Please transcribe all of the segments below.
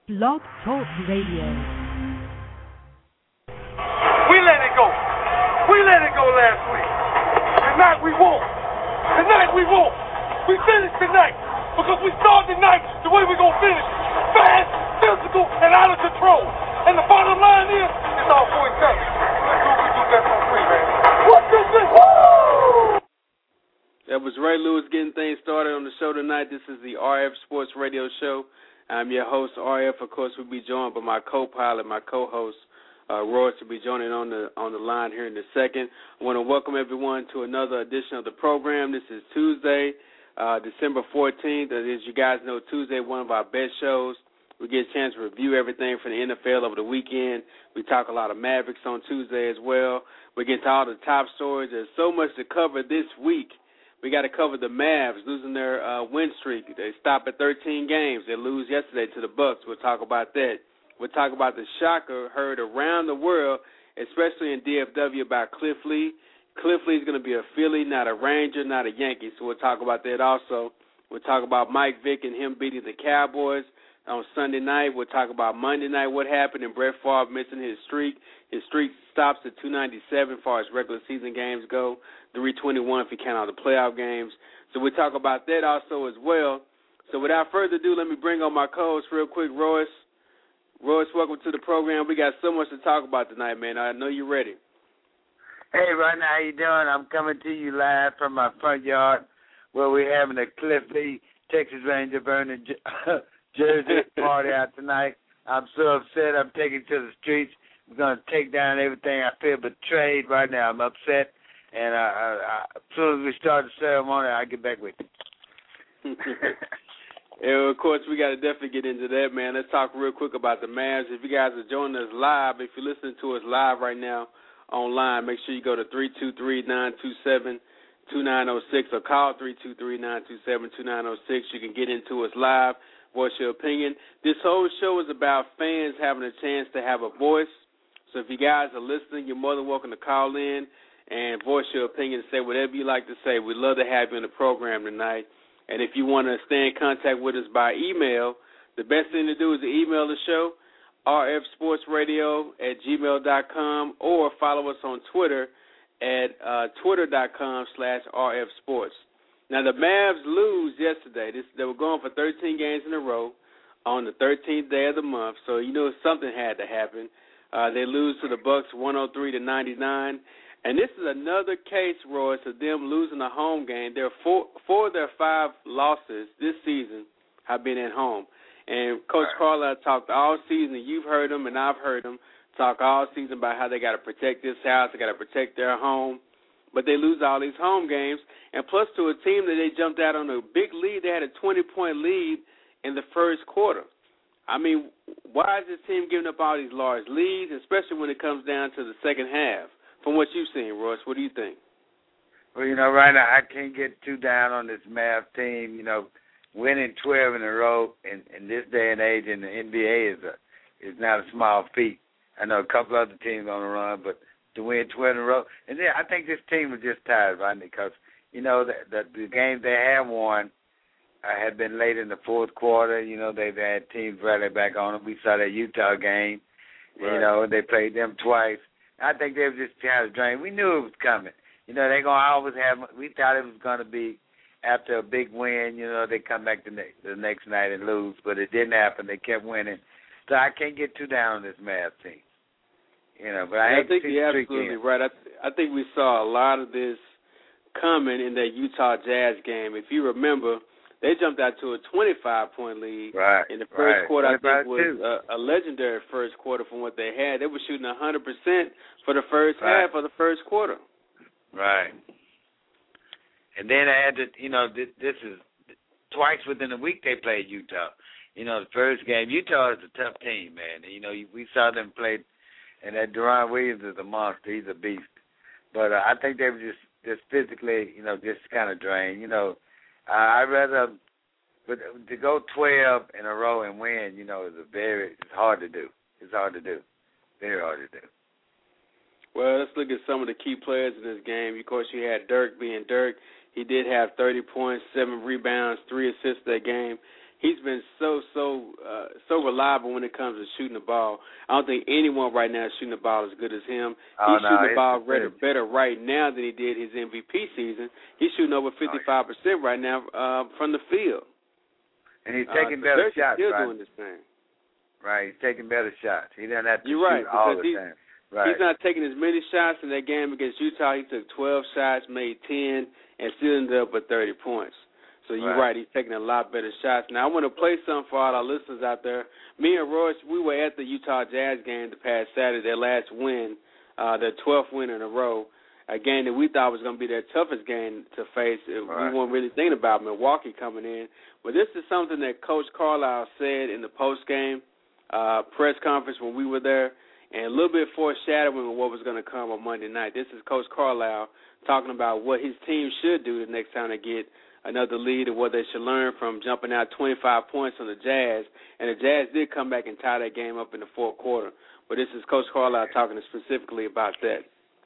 Blog Talk Radio. We let it go. We let it go last week. Tonight we won't. Tonight we won't. We finish tonight because we start tonight the way we're going to finish. Fast, physical, and out of control. And the bottom line is, it's all for each other. Let's do what we do best on three, man. What this is? Woo! That was Ray Lewis getting things started on the show tonight. This is the RF Sports Radio Show. I'm your host, RF. Of course, we'll be joined by my co-pilot, my co-host, Royce, will be joining on the line here in a second. I want to welcome everyone to another edition of the program. This is Tuesday, December 14th. As you guys know, Tuesday, one of our best shows. We get a chance to review everything from the NFL over the weekend. We talk a lot of Mavericks on Tuesday as well. We get to all the top stories. There's so much to cover this week. We got to cover the Mavs losing their win streak. They stop at 13 games. They lose yesterday to the Bucks. We'll talk about that. We'll talk about the shocker heard around the world, especially in DFW, about Cliff Lee. Cliff Lee is going to be a Philly, not a Ranger, not a Yankee. So we'll talk about that also. We'll talk about Mike Vick and him beating the Cowboys on Sunday night. We'll talk about Monday night, what happened, and Brett Favre missing his streak. His streak stops at 297 as far as regular season games go, 321 if you count all the playoff games. So we'll talk about that also as well. So without further ado, let me bring on my co-host real quick, Royce. Royce, welcome to the program. We got so much to talk about tonight, man. I know you're ready. Hey, Rodney, how you doing? I'm coming to you live from my front yard where we're having a Cliff Lee, Texas Ranger burning jersey party out tonight. I'm so upset. I'm taking to the streets. I'm going to take down everything. I feel betrayed right now. I'm upset. And as soon as we start the ceremony, I'll get back with you. And, of course, we got to definitely get into that, man. Let's talk real quick about the Mavs. If you guys are joining us live, if you're listening to us live right now online, make sure you go to 323-927-2906 or call 323-927-2906. You can get into us live, voice your opinion. This whole show is about fans having a chance to have a voice. So if you guys are listening, you're more than welcome to call in and voice your opinion and say whatever you like to say. We'd love to have you in the program tonight. And if you want to stay in contact with us by email, the best thing to do is to email the show, rfsportsradio@gmail.com, or follow us on Twitter at twitter.com/rfsports. Now, the Mavs lose yesterday. They were going for 13 games in a row on the 13th day of the month, so you know something had to happen. They lose to the Bucks 103-99. And this is another case, Royce, of them losing a home game. Four of their 5 losses this season have been at home. And Coach Carlisle talked all season, and you've heard him and I've heard him talk all season about how they got to protect this house, they got to protect their home. But they lose all these home games. And plus to a team that they jumped out on a big lead, they had a 20-point lead in the first quarter. I mean, why is this team giving up all these large leads, especially when it comes down to the second half? From what you've seen, Royce, what do you think? Well, right now I can't get too down on this Mavs team. Winning 12 in a row in this day and age in the NBA is not a small feat. I know a couple other teams on the run, but to win 12 in a row. And then I think this team was just tired, right? Because, the games they have won had been late in the fourth quarter. They've had teams rally back on them. We saw that Utah game. Right. They played them twice. I think they were just kind of drained. We knew it was coming. They're going to always have – we thought it was going to be after a big win, they come back the next night and lose. But it didn't happen. They kept winning. So I can't get too down on this Mavs team. But I think you're absolutely right. I think we saw a lot of this coming in that Utah Jazz game. If you remember, they jumped out to a 25-point lead in the first quarter. I think was a legendary first quarter from what they had. They were shooting 100% for the first half of the first quarter. Right. And then I had to, this is twice within a week they played Utah. The first game, Utah is a tough team, man. We saw them play, and that Deron Williams is a monster. He's a beast. But I think they were just physically, just kind of drained. I'd rather, but to go 12 in a row and win, it's hard to do. It's hard to do. Very hard to do. Well, let's look at some of the key players in this game. Of course, you had Dirk being Dirk. He did have 30 points, 7 rebounds, 3 assists that game. he's been so reliable when it comes to shooting the ball. I don't think anyone right now is shooting the ball as good as him. He's shooting the ball better right now than he did his MVP season. He's shooting over 55% right now from the field. And he's taking better shots, still right? doing this thing. Right, he's taking better shots. He doesn't have to You're shoot right, all the time. Right. He's not taking as many shots in that game against Utah. He took 12 shots, made 10, and still ended up with 30 points. So you're right. He's taking a lot better shots. Now, I want to play something for all our listeners out there. Me and Royce, we were at the Utah Jazz game the past Saturday, their last win, their 12th win in a row, a game that we thought was going to be their toughest game to face. We weren't really thinking about Milwaukee coming in. But this is something that Coach Carlisle said in the post-game press conference when we were there, and a little bit foreshadowing of what was going to come on Monday night. This is Coach Carlisle talking about what his team should do the next time they get another lead and what they should learn from jumping out 25 points on the Jazz. And the Jazz did come back and tie that game up in the fourth quarter. But this is Coach Carlisle talking specifically about that.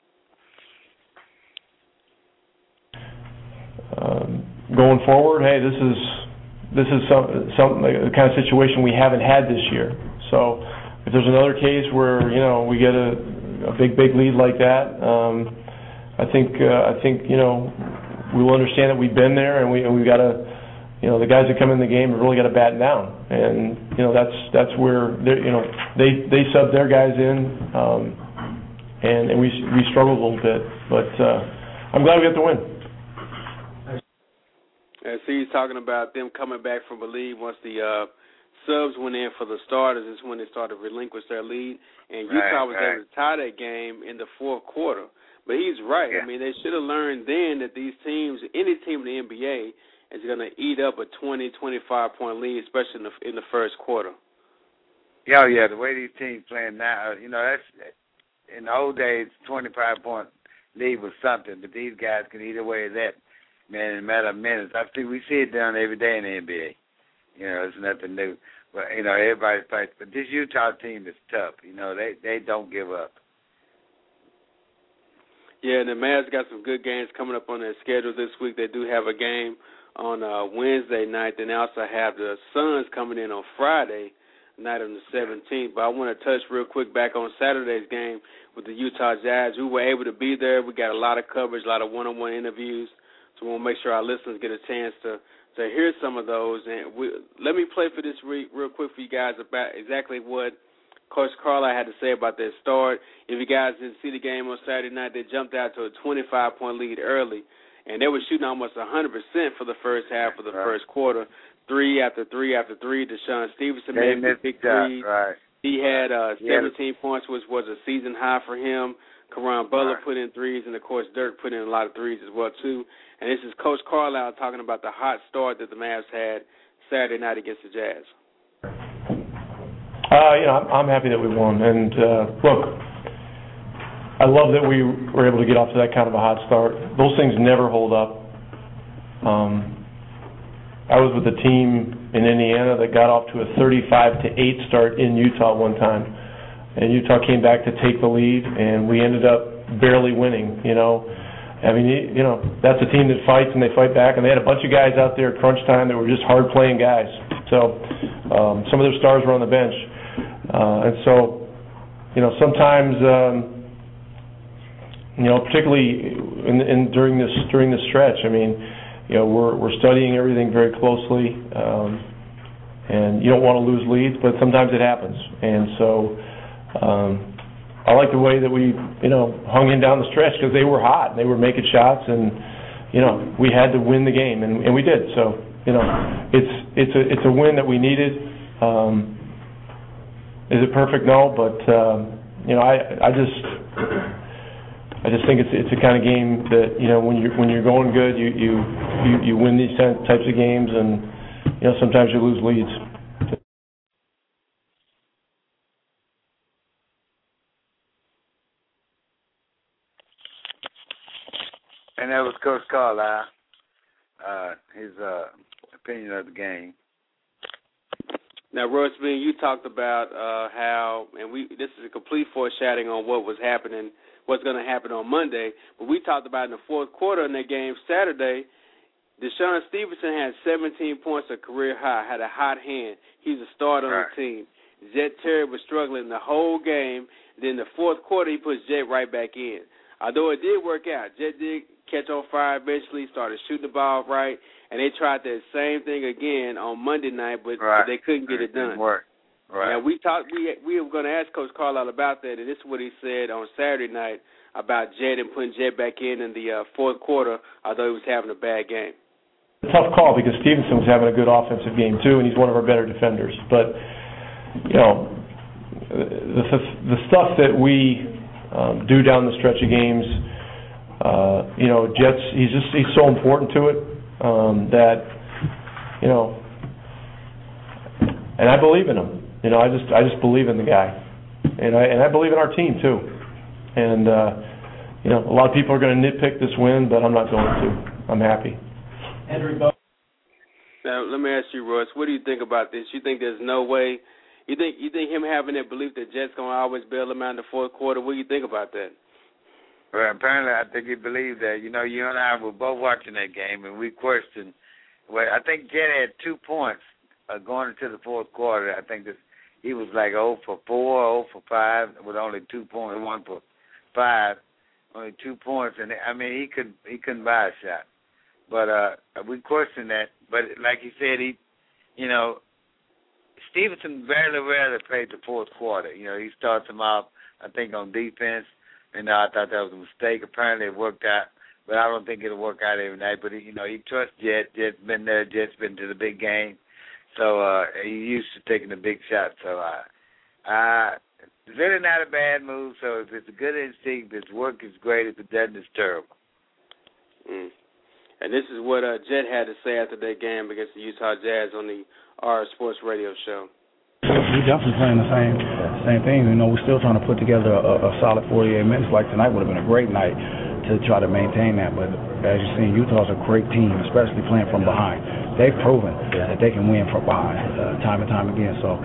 Going forward, hey, this is some the kind of situation we haven't had this year. So if there's another case where we get a big lead like that, I think we will understand that we've been there, and we've got to, the guys that come in the game have really got to batten down, and that's where they sub their guys in, and we struggled a little bit, but I'm glad we got the win. And so he's talking about them coming back from a lead once the subs went in for the starters. Is when they started to relinquish their lead, and Utah was able to tie that game in the fourth quarter. But he's right. Yeah. I mean, they should have learned then that these teams, any team in the NBA, is going to eat up a 20, 25-point lead, especially in the first quarter. Yeah, the way these teams playing now, that's in the old days, 25-point lead was something, but these guys can eat away at that, man, in a matter of minutes. I think we see it done every day in the NBA. It's nothing new. But, everybody's playing. But this Utah team is tough. They don't give up. Yeah, and the Mavs got some good games coming up on their schedule this week. They do have a game on Wednesday night. Then they also have the Suns coming in on Friday night on the 17th. But I want to touch real quick back on Saturday's game with the Utah Jazz. We were able to be there. We got a lot of coverage, a lot of one-on-one interviews. So we'll make sure our listeners get a chance to hear some of those. And let me play for this real quick for you guys about exactly what Coach Carlisle had to say about their start. If you guys didn't see the game on Saturday night, they jumped out to a 25-point lead early, and they were shooting almost 100% for the first half of the first quarter, three after three after three. Deshaun Stevenson made big threes. Right. He had 17 points, which was a season high for him. Karan Butler put in threes, and, of course, Dirk put in a lot of threes as well, too. And this is Coach Carlisle talking about the hot start that the Mavs had Saturday night against the Jazz. I'm happy that we won. And, look, I love that we were able to get off to that kind of a hot start. Those things never hold up. I was with a team in Indiana that got off to a 35-8 start in Utah one time. And Utah came back to take the lead, and we ended up barely winning, I mean, that's a team that fights, and they fight back. And they had a bunch of guys out there at crunch time that were just hard-playing guys. So some of their stars were on the bench. And so, sometimes, particularly during this stretch, I mean, we're studying everything very closely, and you don't want to lose leads, but sometimes it happens. And so I like the way that we, hung in down the stretch because they were hot and they were making shots, and we had to win the game, and we did. So it's a win that we needed. Is it perfect? No, but I just think it's a kind of game that when you're going good, you win these types of games, and sometimes you lose leads. And that was Coach Carlisle, his opinion of the game. Now, Royce, you talked about how, and this is a complete foreshadowing on what's going to happen on Monday, but we talked about in the fourth quarter in that game Saturday, Deshaun Stevenson had 17 points, a career high, had a hot hand. He's a starter on the team. Jet Terry was struggling the whole game. Then the fourth quarter, he puts Jet right back in. Although it did work out, Jet did catch on fire eventually, started shooting the ball right, and they tried that same thing again on Monday night, but they couldn't get it done. Didn't work. Right. Now, we were going to ask Coach Carlisle about that, and this is what he said on Saturday night about Jet and putting Jet back in the fourth quarter, although he was having a bad game. A tough call because Stevenson was having a good offensive game too, and he's one of our better defenders. But the stuff that we do down the stretch of games, Jets, he's so important to it that and I believe in him. I just believe in the guy, and I believe in our team too. And a lot of people are going to nitpick this win, but I'm not going to. I'm happy. Now, let me ask you, Royce, what do you think about this? You think there's no way? You think him having that belief that Jets going to always bail him out in the fourth quarter? What do you think about that? Well, apparently I think he believed that. You and I were both watching that game, and we questioned. Well, I think Jet had 2 points going into the fourth quarter. I think he was like 0 for 4, 0 for 5 with only 2 points, 1 for 5, only 2 points. And, he couldn't buy a shot. But we questioned that. But like he said, Stevenson very rarely played the fourth quarter. He starts him off, I think, on defense. And I thought that was a mistake. Apparently it worked out. But I don't think it'll work out every night. But, he trusts Jet. Jet's been there. Jet's been to the big game. So he's used to taking the big shot. So it's really not a bad move. So if it's a good instinct, if its work is great. If it doesn't, it's terrible. And this is what Jet had to say after that game against the Utah Jazz on the RF Sports Radio show. We definitely playing the same thing. We're still trying to put together a solid 48 minutes. Like tonight would have been a great night to try to maintain that. But as you've seen, Utah's a great team, especially playing from behind. They've proven that they can win from behind time and time again. So,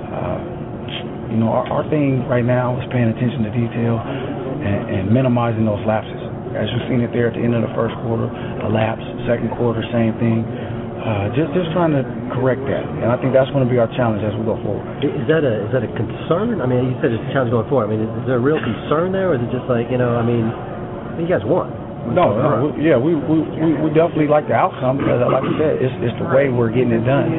our thing right now is paying attention to detail and minimizing those lapses. As you've seen it there at the end of the first quarter, a lapse. Second quarter, same thing. Just trying to correct that, and I think that's going to be our challenge as we go forward. Is that a concern? You said it's a challenge going forward. Is there a real concern there, or is it just like you guys won? No, we definitely like the outcome because, like I said, it's the way we're getting it done.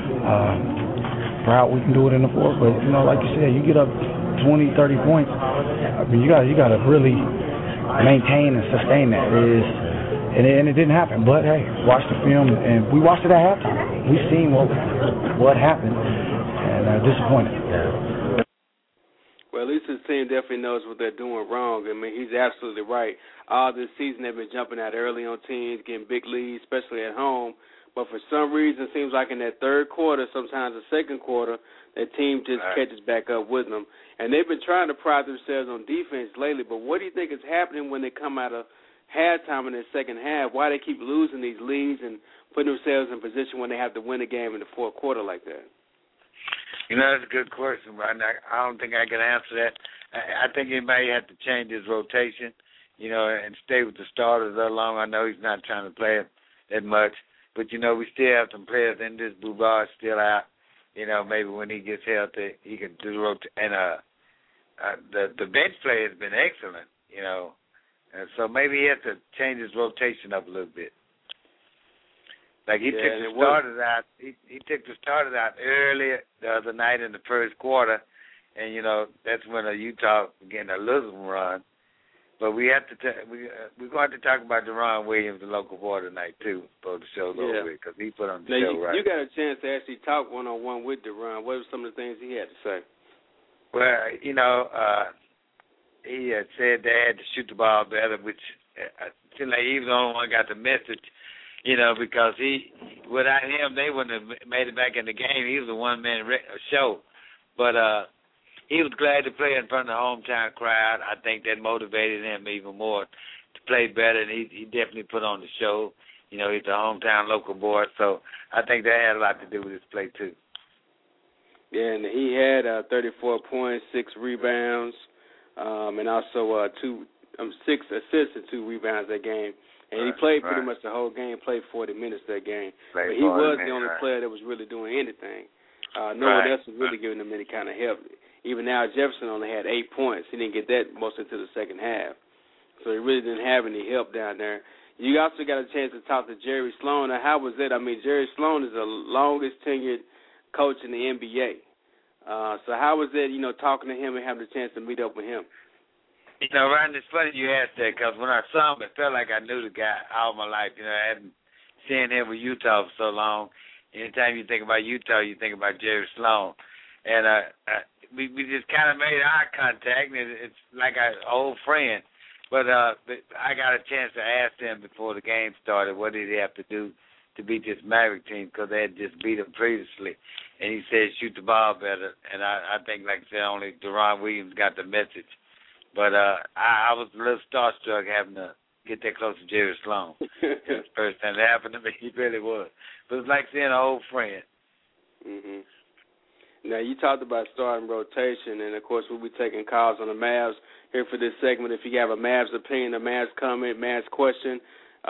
Proud we can do it in the fourth, but like you said, you get up 20, 30 points. You got to really maintain and sustain that. And it didn't happen. But, hey, watch the film, and we watched it at halftime. We seen what happened, and disappointed. Yeah. Well, at least his team definitely knows what they're doing wrong. He's absolutely right. All this season they've been jumping out early on teams, getting big leads, especially at home. But for some reason, it seems like in that third quarter, sometimes the second quarter, that team just catches back up with them. And they've been trying to pride themselves on defense lately. But what do you think is happening when they come out of halftime in the second half? Why they keep losing these leads and putting themselves in position when they have to win a game in the fourth quarter like that? That's a good question, but I don't think I can answer that. I think he may have to change his rotation, and stay with the starters that long. I know he's not trying to play it that much, but, we still have some players in this. Boubard still out. Maybe when he gets healthy, he can do the rotation. And the bench play has been excellent, and so maybe he has to change his rotation up a little bit. Like he took the starters out. He took the starters out early the other night in the first quarter, and that's when Utah began a losing run. But we have to we're going to talk about Deron Williams, the local boy, tonight too, for the show a little bit because he put on the show right. You got a chance to actually talk one-on-one with Deron. What were some of the things he had to say? Well, he had said they had to shoot the ball better, which I feel like he was the only one who got the message. Because without him, they wouldn't have made it back in the game. He was a one-man show. But he was glad to play in front of the hometown crowd. I think that motivated him even more to play better, and he definitely put on the show. He's a hometown local boy, so I think that had a lot to do with his play, too. Yeah, and he had 34 points, 6 rebounds, and also 6 assists and 2 rebounds that game. And he played pretty much the whole game, played 40 minutes that game. But he was the only player that was really doing anything. No one else was really giving him any kind of help. Even now, Jefferson only had 8 points. He didn't get that most into the second half. So he really didn't have any help down there. You also got a chance to talk to Jerry Sloan. Now, how was that? I mean, Jerry Sloan is the longest tenured coach in the NBA. So how was that, talking to him and having a chance to meet up with him? Ryan, it's funny you asked that because when I saw him, it felt like I knew the guy all my life. I hadn't seen him with Utah for so long. Anytime you think about Utah, you think about Jerry Sloan. And we just kind of made eye contact, and it's like an old friend. But I got a chance to ask him before the game started, what did he have to do to beat this Maverick team, because they had just beat him previously. And he said, shoot the ball better. And I think, like I said, only Deron Williams got the message. But I was a little starstruck having to get that close to Jerry Sloan. It was the first time that happened to me. He really was. But it was like seeing an old friend. Mm-hmm. Now, you talked about starting rotation, and, of course, we'll be taking calls on the Mavs here for this segment. If you have a Mavs opinion, a Mavs comment, Mavs question,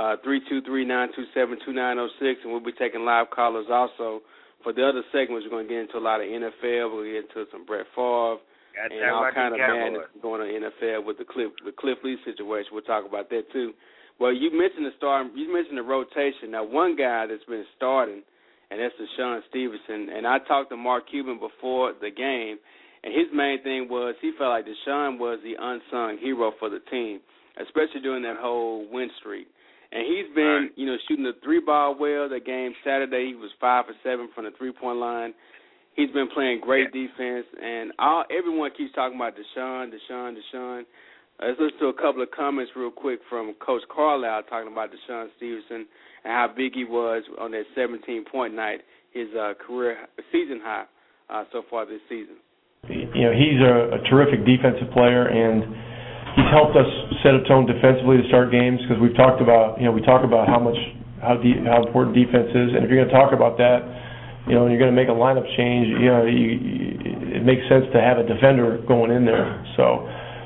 323-927-2906, and we'll be taking live callers also. For the other segments, we're going to get into a lot of NFL. We'll get into some Brett Favre and all kind of madness going on in the NFL with the Cliff Lee situation. We'll talk about that, too. Well, you mentioned the rotation. Now, one guy that's been starting, and that's Deshaun Stevenson. And I talked to Mark Cuban before the game, and his main thing was he felt like Deshaun was the unsung hero for the team, especially during that whole win streak. And he's been, shooting the three-ball well. That game Saturday, he was 5 for 7 from the three-point line. He's been playing great defense, and everyone keeps talking about Deshaun. Let's listen to a couple of comments real quick from Coach Carlisle talking about Deshaun Stevenson and how big he was on that 17-point night, his career season high so far this season. He's a terrific defensive player, and he's helped us set a tone defensively to start games, because we talk about how important defense is, and if you're going to talk about that, and you're going to make a lineup change, it makes sense to have a defender going in there. So,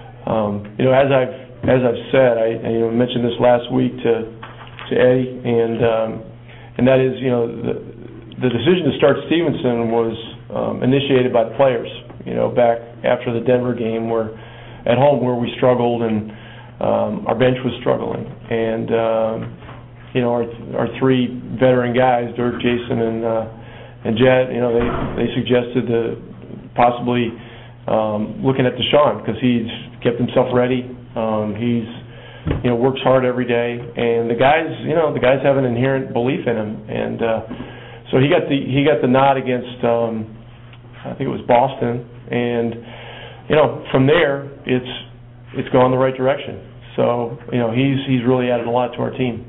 as I've said, I mentioned this last week to Eddie, and that is, the decision to start Stevenson was initiated by the players. Back after the Denver game, at home where we struggled and our bench was struggling, and our three veteran guys, Dirk, Jason, and Jet, they suggested possibly looking at Deshaun, because he's kept himself ready. He's works hard every day, and the guys have an inherent belief in him, and so he got the nod against I think it was Boston, and from there it's gone the right direction. So he's really added a lot to our team.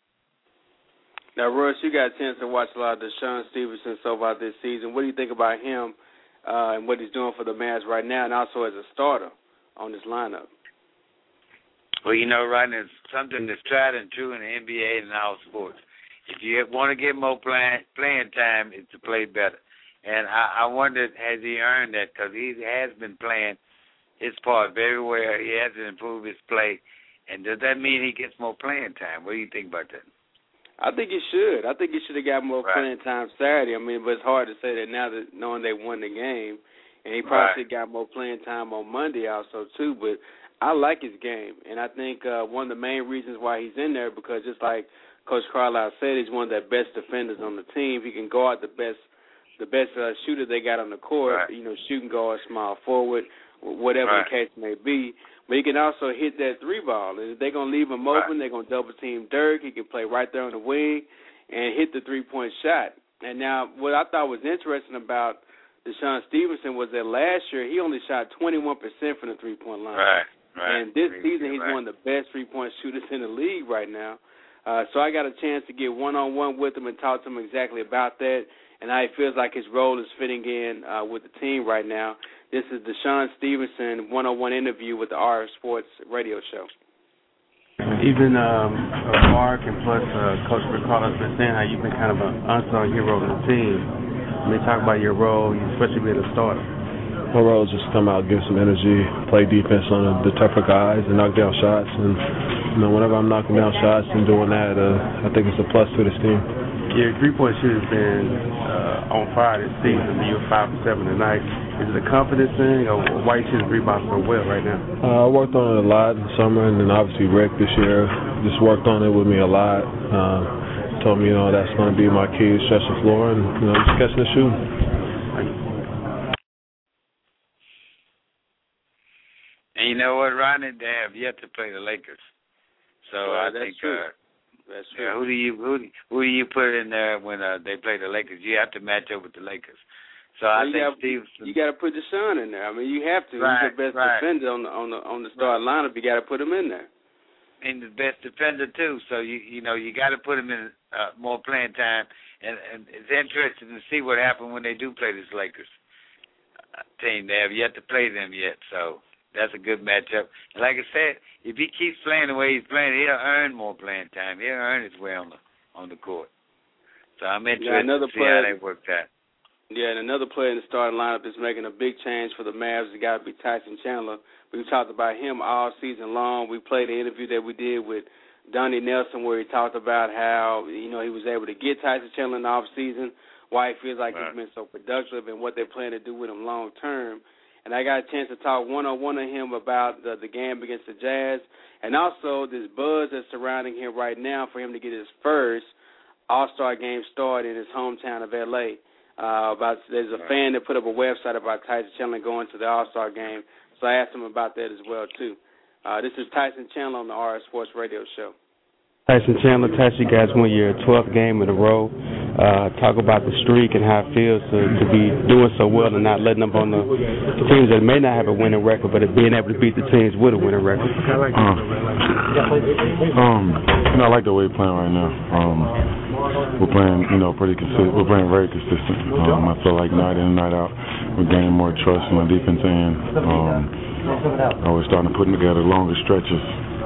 Now, Russ, you got a chance to watch a lot of Deshaun Stevenson so far this season. What do you think about him and what he's doing for the Mavs right now, and also as a starter on this lineup? Well, Ryan, it's something that's tried and true in the NBA and in all sports. If you want to get more playing time, it's to play better. And I wondered, has he earned that? Because he has been playing his part very well. He hasn't improved his play. And does that mean he gets more playing time? What do you think about that? I think he should. I think he should have got more playing time Saturday. I mean, but it's hard to say that now, that knowing they won the game. And he probably should have got more playing time on Monday also, too. But I like his game. And I think one of the main reasons why he's in there, because just like Coach Carlisle said, he's one of the best defenders on the team. He can guard the best shooter they got on the court, shooting guard, small forward, whatever the case may be. But he can also hit that three ball. And if they're going to leave him open, they're going to double team Dirk. He can play right there on the wing and hit the three-point shot. And now what I thought was interesting about Deshaun Stevenson was that last year he only shot 21% from the three-point line. Right. And this season he's one of the best three-point shooters in the league right now. So I got a chance to get one-on-one with him and talk to him exactly about that, and how he feels like his role is fitting in with the team right now. This is Deshaun Stevenson one-on-one interview with the RF Sports radio show. Even Mark and plus Coach Ricardo's been saying how you've been kind of an unsung hero of the team. I mean, talk about your role, especially being a starter. My role is just to come out, give some energy, play defense on the tougher guys, and knock down shots, and whenever I'm knocking down shots and doing that, I think it's a plus to this team. Your three-point shooter's been on fire this season. You're 5 for 7 tonight. Is it a confidence thing, or why you shooting rebounds so well right now? I worked on it a lot in the summer, and then obviously Rick this year just worked on it with me a lot. Told me, that's going to be my key to stretch the floor and, just catching the shoot. And you know what, Ronnie? They have yet to play the Lakers. So I think true. That's true. Who do you put in there when they play the Lakers? You have to match up with the Lakers. So I think Stevenson. You got to put Deshaun in there. I mean, you have to. Right, He's the best defender on the starting lineup. You got to put him in there. And the best defender too. So you got to put him in more playing time. And it's interesting to see what happens when they do play this Lakers team. They have yet to play them yet. So that's a good matchup. And like I said, if he keeps playing the way he's playing, he'll earn more playing time. He'll earn his way on the court. So I'm interested to see how they work that. Yeah, and another player in the starting lineup is making a big change for the Mavs. It's got to be Tyson Chandler. We've talked about him all season long. We played the interview that we did with Donnie Nelson where he talked about how, he was able to get Tyson Chandler in the offseason, why he feels like he's been so productive and what they're planning to do with him long term. And I got a chance to talk one-on-one to him about the game against the Jazz and also this buzz that's surrounding him right now for him to get his first All-Star game start in his hometown of L.A. There's a fan that put up a website about Tyson Chandler going to the All-Star game, so I asked him about that as well, too. This is Tyson Chandler on the RF Sports Radio Show. Tyson, you guys won your 12th game in a row. Talk about the streak and how it feels to be doing so well and not letting up on the teams that may not have a winning record, but being able to beat the teams with a winning record. I like the way we're playing right now. We're playing, pretty consistent. We're playing very consistent. I feel like night in and night out, we're gaining more trust in the defense end. We're starting to put together longer stretches.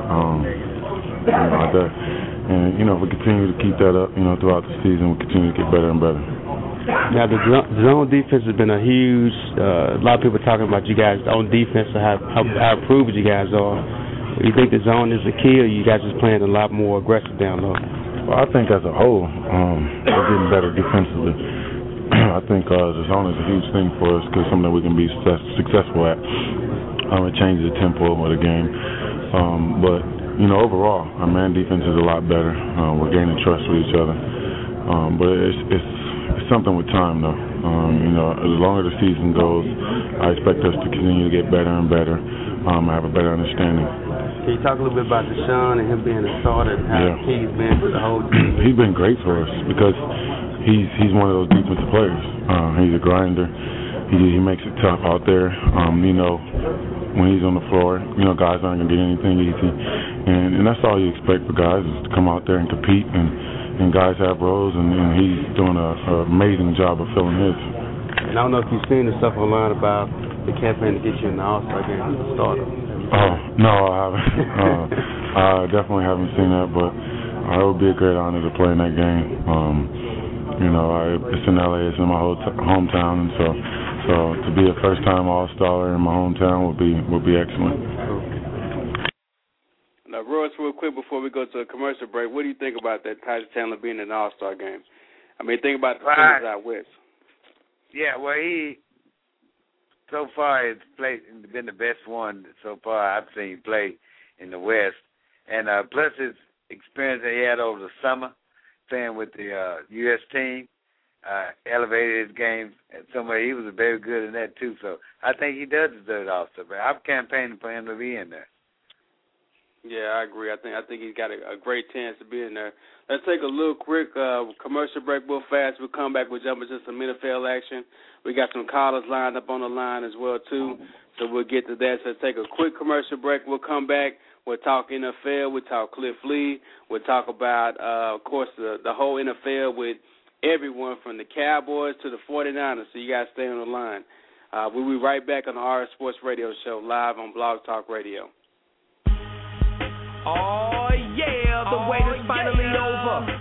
Like that. And, if we continue to keep that up, throughout the season, we continue to get better and better. Now, the zone defense has been a huge, a lot of people talking about you guys on defense and how improved you guys are. Do you think the zone is the key, or you guys just playing a lot more aggressive down low? Well, I think as a whole, we're getting better defensively. I think the zone is a huge thing for us because something that we can be successful at. It changes the tempo of the game. But overall, our man defense is a lot better. We're gaining trust with each other. But it's something with time, though. The longer the season goes, I expect us to continue to get better and better, have a better understanding. Can you talk a little bit about Deshaun and him being a starter and how he's been to the whole team? He's been great for us because he's one of those defensive players. He's a grinder. He makes it tough out there. When he's on the floor, guys aren't going to get anything easy. And that's all you expect for guys is to come out there and compete. And guys have roles, and he's doing an amazing job of filling his. And I don't know if you've seen the stuff online about the campaign to get you in the All-Star game as a starter. Oh, no, I haven't. I definitely haven't seen that, but it would be a great honor to play in that game. It's in L.A., it's in my hometown, and so to be a first-time All-Star in my hometown would be excellent. Now, Royce, real quick before we go to a commercial break, what do you think about that Tyson Chandler being in the All-Star game? I mean, think about the teams out west. Yeah, well, he so far has been the best one so far I've seen play in the West, and plus his experience that he had over the summer playing with the U.S. team. Elevated his game somewhere. He was very good in that too. So I think he does deserve the All-Star. But I'm campaigning for him to be in there. Yeah, I agree. I think he's got a great chance to be in there. Let's take a little quick commercial break real fast. We'll come back. We'll jump into some NFL action. We got some callers lined up on the line as well too. So we'll get to that. So let's take a quick commercial break. We'll come back. We'll talk NFL. We'll talk Cliff Lee. We'll talk about, of course, the whole NFL with everyone from the Cowboys to the 49ers, so you guys stay on the line. We'll be right back on the RF Sports Radio Show live on Blog Talk Radio. Oh, yeah, the wait is finally over.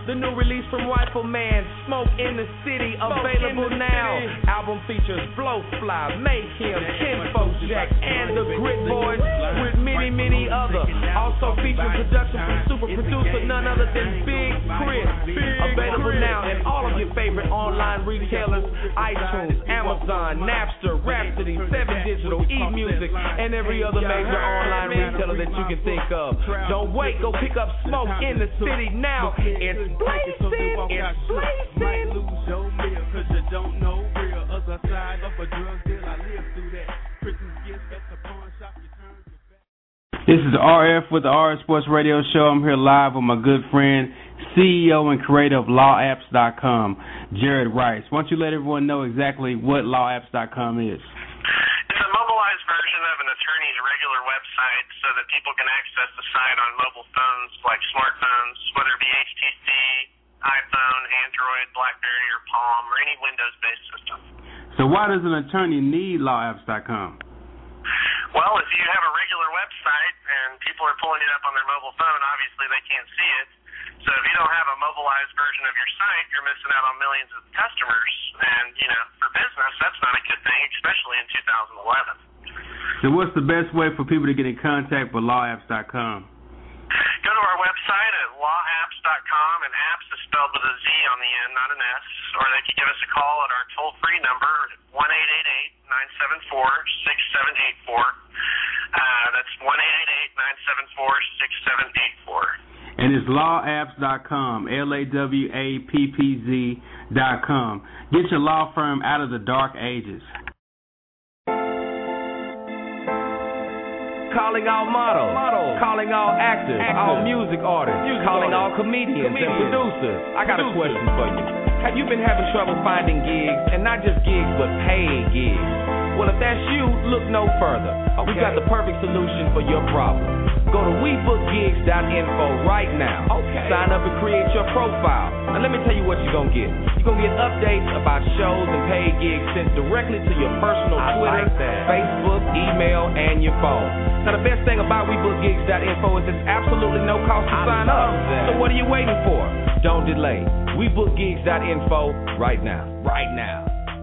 The new release from Rifleman, Smoke in the City, available now. Album features Blowfly, Mayhem, Kinfolk Jack, and the Grit Boys with many, many others. Also featuring production from super producer none other than Big Chris. Available now in all of your favorite online retailers, iTunes, Amazon, Napster, Rhapsody, 7 Digital, eMusic, and every other major online retailer that you can think of. Don't wait, go pick up Smoke in the City now. It's blazing, it's blazing. Lose your meal cause you don't know real. Other side of a drug deal, I live through that. Christmas gifts at the pawn shop, you turn your back. This is RF with the RF Sports Radio Show. I'm here live with my good friend, CEO and creator of LawApps.com, Jared Rice. Why don't you let everyone know exactly what LawApps.com is? It's a mobilized version of an attorney's regular website so that people can access the site on mobile phones like smartphones, whether it be HTC, iPhone, Android, BlackBerry, or Palm, or any Windows-based system. So why does an attorney need LawApps.com? Well, if you have a regular website and people are pulling it up on their mobile phone, obviously they can't see it. So if you don't have a mobilized version of your site, you're missing out on millions of customers. And, you know, for business, that's not a good thing, especially in 2011. So what's the best way for people to get in contact with LawApps.com? Go to our website at lawapps.com, and apps is spelled with a Z on the end, not an S. Or they can give us a call at our toll-free number, 1-888-974-6784. That's 1-888-974-6784. And it's lawapps.com, LAWAPPZ.com. Get your law firm out of the dark ages. Calling all models, calling all actors, all music artists, calling all comedians and producers. I got a question for you. Have you been having trouble finding gigs, and not just gigs, but paid gigs? Well, if that's you, look no further. We got the perfect solution for your problem. Go to WeBookGigs.info right now. Sign up and create your profile. Now let me tell you what you're going to get. You're going to get updates about shows and paid gigs sent directly to your personal Twitter, Facebook, email, and your phone. Now the best thing about WeBookGigs.info is there's absolutely no cost to sign up. So what are you waiting for? Don't delay. WeBookGigs.info right now. Right now.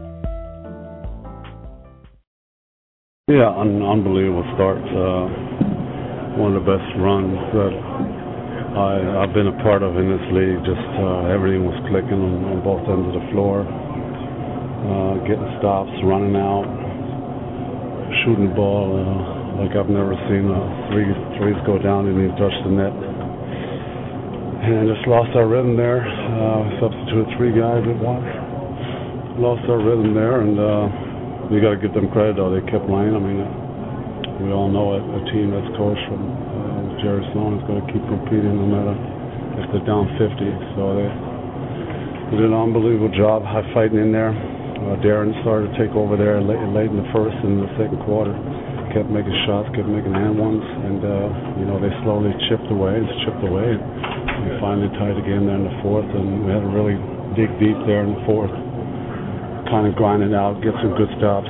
Yeah, an unbelievable start. One of the best runs that I've been a part of in this league. Just everything was clicking on both ends of the floor. Getting stops, running out, shooting the ball like I've never seen threes go down and even touch the net. And just lost our rhythm there. Substituted 3 guys at once. Lost our rhythm there, and you got to give them credit though. They kept playing. I mean, we all know a team that's coached from Jerry Sloan is going to keep competing no matter if they're down 50. So they did an unbelievable job, high fighting in there. Darren started to take over there late in the first and the second quarter. Kept making shots, kept making hand ones, and they slowly chipped away. We finally tied the game there in the fourth, and we had to really dig deep there in the fourth. Kind of grind it out, get some good stops.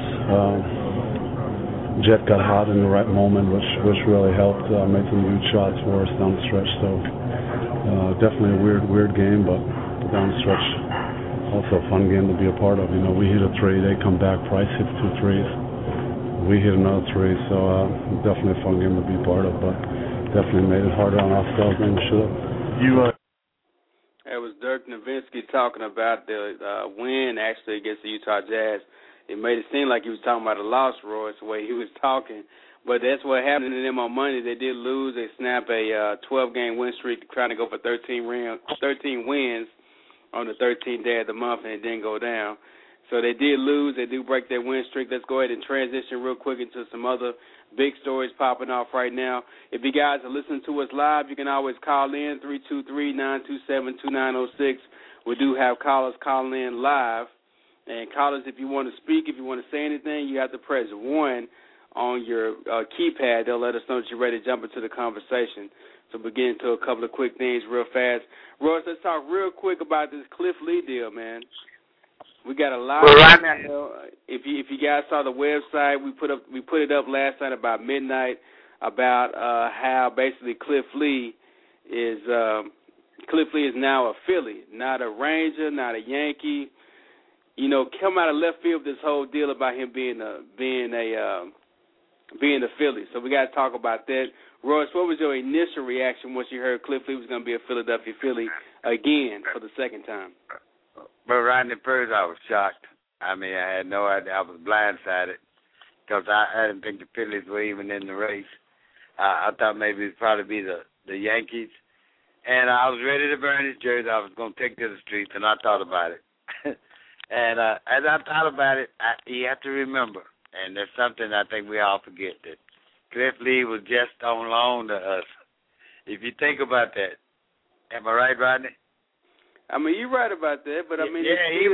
Jet got hot in the right moment, which really helped. Made some huge shots for us down the stretch. So definitely a weird game, but down the stretch, also a fun game to be a part of. We hit a 3, they come back. Price hits 2 threes. We hit another 3, so definitely a fun game to be a part of. But definitely made it harder on ourselves than we should have. That was Dirk Nowitzki talking about the win, actually, against the Utah Jazz. It made it seem like he was talking about a loss, Royce, the way he was talking. But that's what happened to them on Monday. They did lose. They snapped a 12-game win streak, trying to go for 13 wins on the 13th day of the month, and it didn't go down. So they did lose. They do break their win streak. Let's go ahead and transition real quick into some other big stories popping off right now. If you guys are listening to us live, you can always call in, 323-927-2906. We do have callers calling in live. And callers, if you want to speak, if you want to say anything, you have to press 1 on your keypad. They'll let us know that you're ready to jump into the conversation. So we'll get into a couple of quick things real fast. Royce, let's talk real quick about this Cliff Lee deal, man. We got a lot of if you guys saw the website, we put it up last night about midnight about how basically Cliff Lee is Cliff Lee is now a Philly, not a Ranger, not a Yankee. You know, come out of left field this whole deal about him being a Philly. So we got to talk about that. Royce, what was your initial reaction once you heard Cliff Lee was going to be a Philadelphia Philly again for the second time? But Rodney, first I was shocked. I mean, I had no idea. I was blindsided because I didn't think the Phillies were even in the race. I thought maybe it'd probably be the Yankees. And I was ready to burn his jersey. I was going to take it to the streets, and I thought about it. And as I thought about it, you have to remember, and there's something I think we all forget, that Cliff Lee was just on loan to us. If you think about that, am I right, Rodney? I mean, you're right about that, but I mean, yeah, he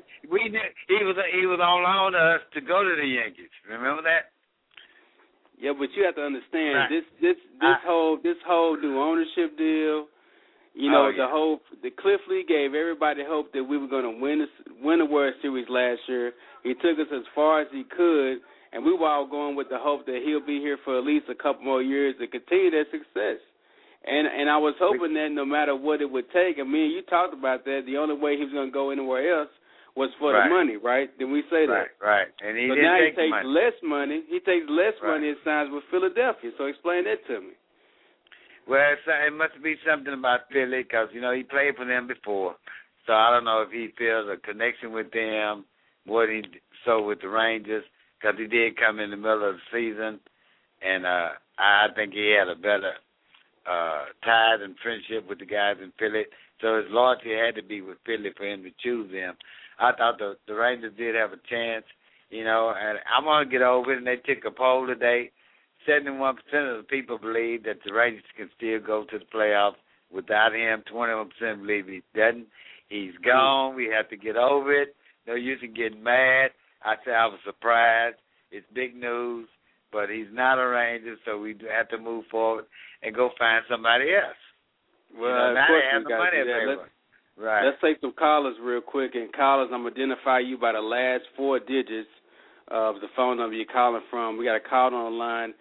was on loan to us to go to the Yankees. Remember that? Yeah, but you have to understand right. this whole new ownership deal. You know, the Cliff Lee gave everybody hope that we were going to win the World Series last year. He took us as far as he could, and we were all going with the hope that he'll be here for at least a couple more years to continue that success. And I was hoping that no matter what it would take, and me and you talked about that, the only way he was going to go anywhere else was for the money, right? Did we say that? Right. And he so didn't now take he takes money. less money. He takes less money and signs with Philadelphia. So explain that to me. Well, it must be something about Philly because, you know, he played for them before. So I don't know if he feels a connection with them, what he saw with the Rangers, because he did come in the middle of the season. And I think he had a better ties and friendship with the guys in Philly. So his loyalty had to be with Philly for him to choose them. I thought the Rangers did have a chance, you know, and I'm going to get over it. And they took a poll today. 71% of the people believe that the Rangers can still go to the playoffs without him. 21% believe he doesn't. He's gone. We have to get over it. No use in getting mad. I said I was surprised. It's big news, but he's not a Ranger, so we have to move forward and go find somebody else. Well, you know, of course we the money got to do that. Right. Let's take some callers real quick. And callers, I'm going to identify you by the last four digits of the phone number you're calling from. We got a call on the line,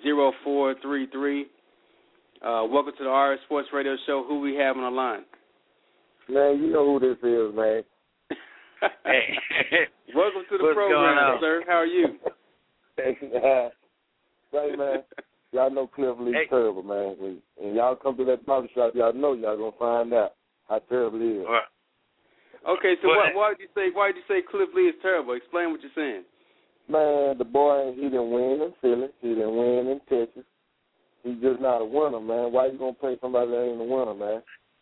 0433. Welcome to the RF Sports Radio Show. Who we have on the line? Man, you know who this is, man. Welcome to the program, sir. How are you? Hey, man. Y'all know Cliff Lee's terrible, man. And y'all come to that barber shop, y'all know y'all gonna find out how terrible he is. Okay, so why did you say Cliff Lee is terrible? Explain what you're saying. Man, the boy, he didn't win in Philly. He didn't win in Texas. He's just not a winner, man. Why you gonna pay somebody that ain't a winner, man?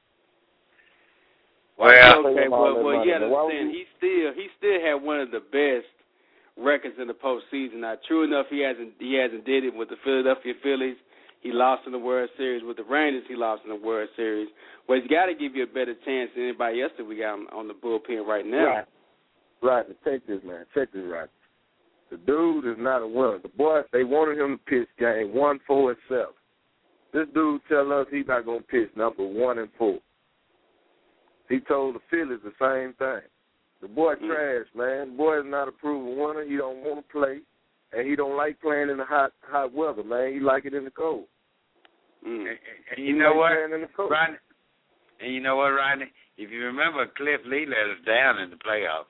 Well, you understand. He still had one of the best records in the postseason. Now, true enough, he hasn't did it with the Philadelphia Phillies. He lost in the World Series. With the Rangers, he lost in the World Series. Well, he's got to give you a better chance than anybody else that we got on the bullpen right now. Right. Take this, man. Check this right. The dude is not a winner. The boy, they wanted him to pitch game 1, 4, and 7. This dude tell us he's not going to pitch number 1 and 4. He told the Phillies the same thing. The boy trash, man. The boy is not a proven winner. He don't want to play, and he don't like playing in the hot weather, man. He like it in the cold. And you know what, Rodney? And you know what, Rodney? If you remember, Cliff Lee let us down in the playoffs.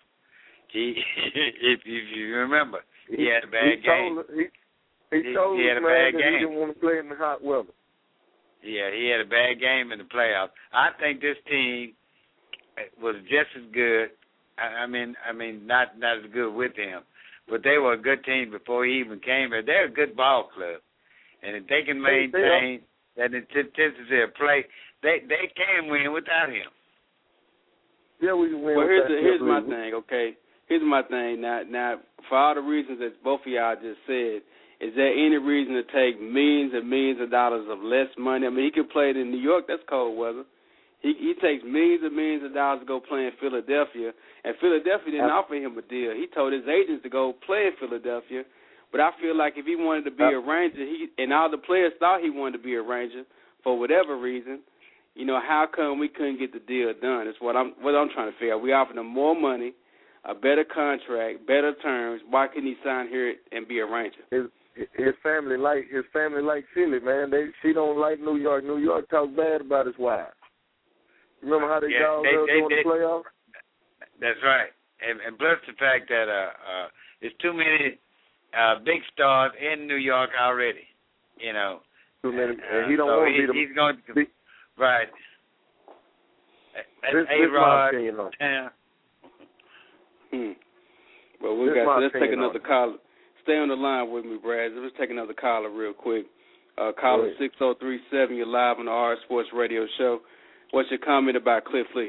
If you remember, he had a bad game. He told us, man, that he didn't want to play in the hot weather. Yeah, he had a bad game in the playoffs. I think this team was just as good. I mean, not as good with him, but they were a good team before he even came here. They're a good ball club, and if they can maintain that intensity of play, they can win without him. Yeah, we can win. Well, here's my thing. Okay, here's my thing. Now, for all the reasons that both of y'all just said, is there any reason to take millions and millions of dollars of less money? I mean, he could play it in New York. That's cold weather. He takes millions and millions of dollars to go play in Philadelphia, and Philadelphia didn't offer him a deal. He told his agents to go play in Philadelphia, but I feel like if he wanted to be a Ranger, and all the players thought he wanted to be a Ranger for whatever reason, you know, how come we couldn't get the deal done? That's what I'm trying to figure out. We offered him more money, a better contract, better terms. Why couldn't he sign here and be a Ranger? His family like Philly, man. She don't like New York. New York talk bad about his wife. Remember how they got during the playoffs? That's right. And plus the fact that there's too many big stars in New York already. You know. Too many, and he don't want to be the. He's going to be right. This is my opinion on. Yeah. Well, let's take another caller. Stay on the line with me, Brad. Let's take another caller real quick. Caller 6037, you're live on the RF Sports Radio Show. What's your comment about Cliff Lee?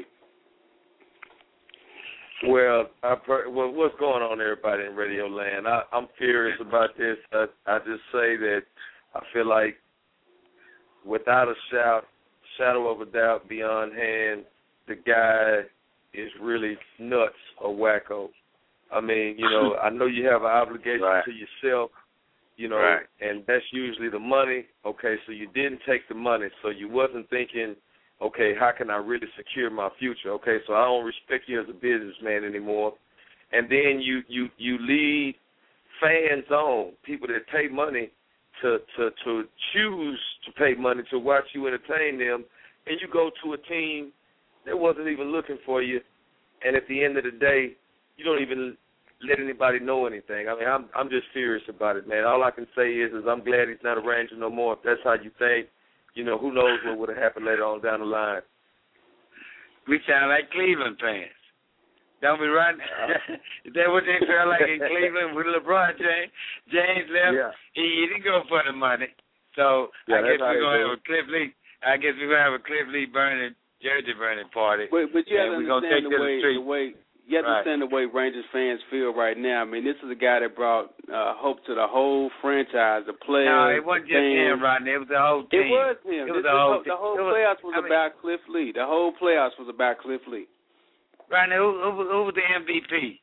Well, what's going on, everybody in Radio Land? I'm furious about this. I just say that I feel like, without a shadow of a doubt, beyond hand, the guy is really nuts or wacko. I mean, you know, I know you have an obligation to yourself, you know, and that's usually the money. Okay, so you didn't take the money, so you wasn't thinking, okay, how can I really secure my future? Okay, so I don't respect you as a businessman anymore. And then you lead fans on, people that pay money to choose to pay money to watch you entertain them, and you go to a team that wasn't even looking for you, and at the end of the day, you don't even let anybody know anything. I mean, I'm just furious about it, man. All I can say is I'm glad he's not a Ranger no more. If that's how you think, you know, who knows what would have happened later on down the line. We sound like Cleveland fans. Don't we, right? Is that what they felt like in Cleveland with LeBron James? James left. Yeah. He didn't go for the money. So I guess we're going to have a Cliff Lee. I guess we're going to have a Cliff Lee jersey burning party. But you have to understand the way. You have to understand the way Rangers fans feel right now. I mean, this is a guy that brought hope to the whole franchise, the players. No, it wasn't just him, Rodney. It was the whole team. It was him. The whole playoffs was about Cliff Lee. The whole playoffs was about Cliff Lee. Rodney, who was the MVP?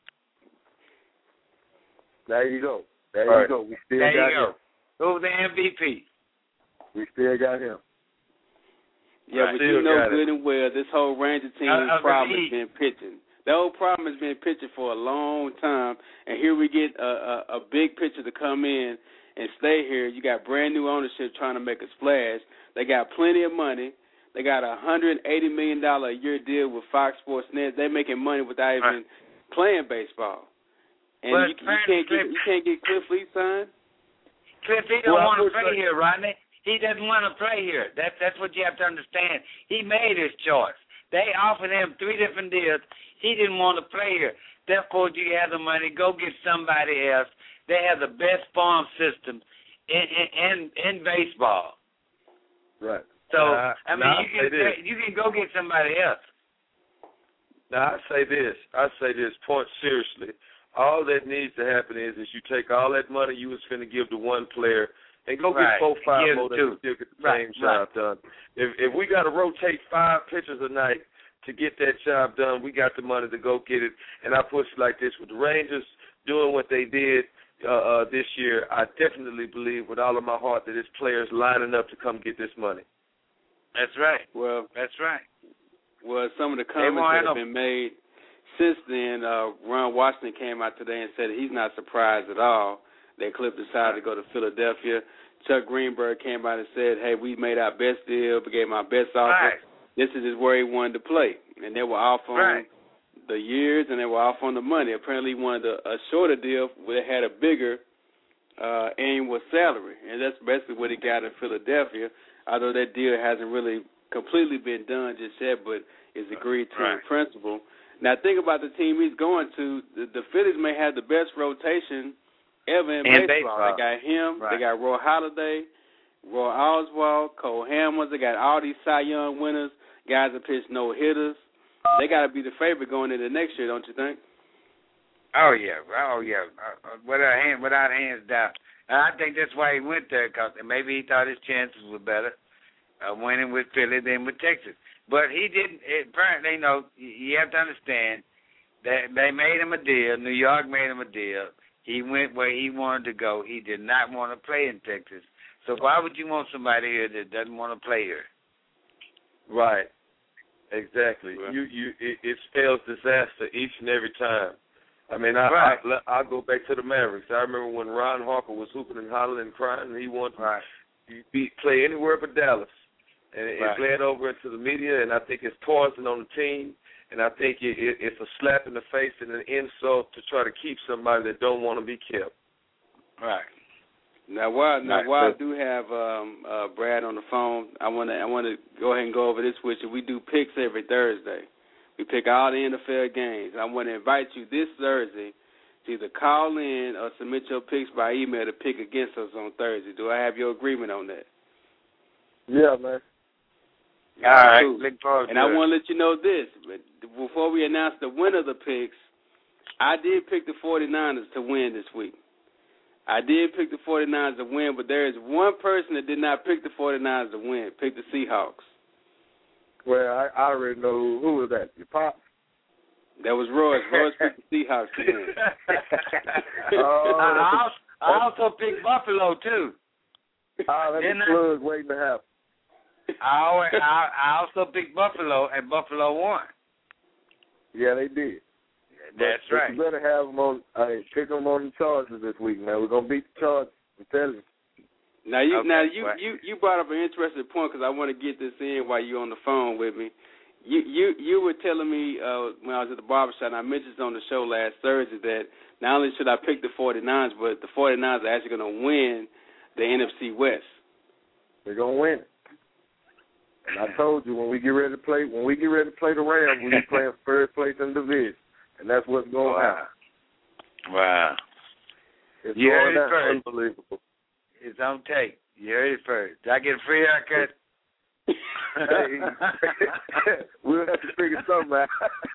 There you go. There you go. We still got him. Who was the MVP? We still got him. Yeah, but you know good and well this whole Ranger team problem has been pitching. The whole problem has been pitching for a long time, and here we get a big pitcher to come in and stay here. You got brand new ownership trying to make a splash. They got plenty of money. They got a $180 million a year deal with Fox Sports Net. They're making money without even playing baseball. And you can't get Cliff Lee signed? Cliff Lee don't want to play here, Rodney. He doesn't want to play here. That's what you have to understand. He made his choice. They offered him 3 different deals. He didn't want to play here. Therefore, you have the money. Go get somebody else. They have the best farm system in baseball. Right. So, you can go get somebody else. Now, I say this point seriously. All that needs to happen is you take all that money you was finna give to one player and go get 4 or 5 more that can still get the same job done. If we got to rotate 5 pitchers a night to get that job done, we got the money to go get it. And I push it like this. With the Rangers doing what they did this year, I definitely believe with all of my heart that it's players lining up to come get this money. That's right. Well, that's right. Well, some of the comments that have been made since then, Ron Washington came out today and said he's not surprised at all that Cliff decided to go to Philadelphia. Chuck Greenberg came out and said, hey, we made our best deal, we gave him our best offer. This is where he wanted to play. And they were off on the years and they were off on the money. Apparently he wanted a shorter deal where they had a bigger annual salary. And that's basically what he got in Philadelphia, although that deal hasn't really completely been done just yet, but is agreed to in principle. Now, think about the team he's going to. The Phillies may have the best rotation ever in baseball. They got him. They got Roy Halladay, Roy Oswalt, Cole Hamels. They got all these Cy Young winners, guys that pitch no-hitters. They got to be the favorite going into next year, don't you think? Oh, yeah. Without hands down. And I think that's why he went there, because maybe he thought his chances were better winning with Philly than with Texas. But he didn't. Apparently, you have to understand that they made him a deal. New York made him a deal. He went where he wanted to go. He did not want to play in Texas. So why would you want somebody here that doesn't want to play here? Right. Exactly. Right. It spells disaster each and every time. I mean, I'll go back to the Mavericks. I remember when Ron Harper was hooping and hollering and crying, and he wanted to play anywhere but Dallas. and it bled over into the media, and I think it's poison on the team, and I think it's a slap in the face and an insult to try to keep somebody that don't want to be kept. Right. Now, while I do have Brad on the phone, I want to go ahead and go over this with you. We do picks every Thursday. We pick all the NFL games. I want to invite you this Thursday to either call in or submit your picks by email to pick against us on Thursday. Do I have your agreement on that? Yeah, man. All right. Cool. And I want to let you know this. Before we announce the winner of the picks, I did pick the 49ers to win this week. I did pick the 49ers to win, but there is one person that did not pick the 49ers to win, picked the Seahawks. Well, I already know who was that. Your pop? That was Royce. Royce picked the Seahawks to win. I also picked Buffalo, too. That's a plug waiting to happen. I also picked Buffalo, and Buffalo won. Yeah, they did. That's right. You better have them on. Pick them on the Chargers this week, man. We're gonna beat the Chargers. I'm telling you. Now you brought up an interesting point because I want to get this in while you're on the phone with me. You were telling me when I was at the barbershop, and I mentioned this on the show last Thursday, that not only should I pick the 49ers, but the 49ers are actually going to win the NFC West. They're gonna win it. And I told you when we get ready to play the Rams, we'll be playing first place in the division. And that's what's going on. Wow. It's you heard going it first. Unbelievable. It's on tape. You heard it first. Did I get a free haircut? We'll have to figure something out.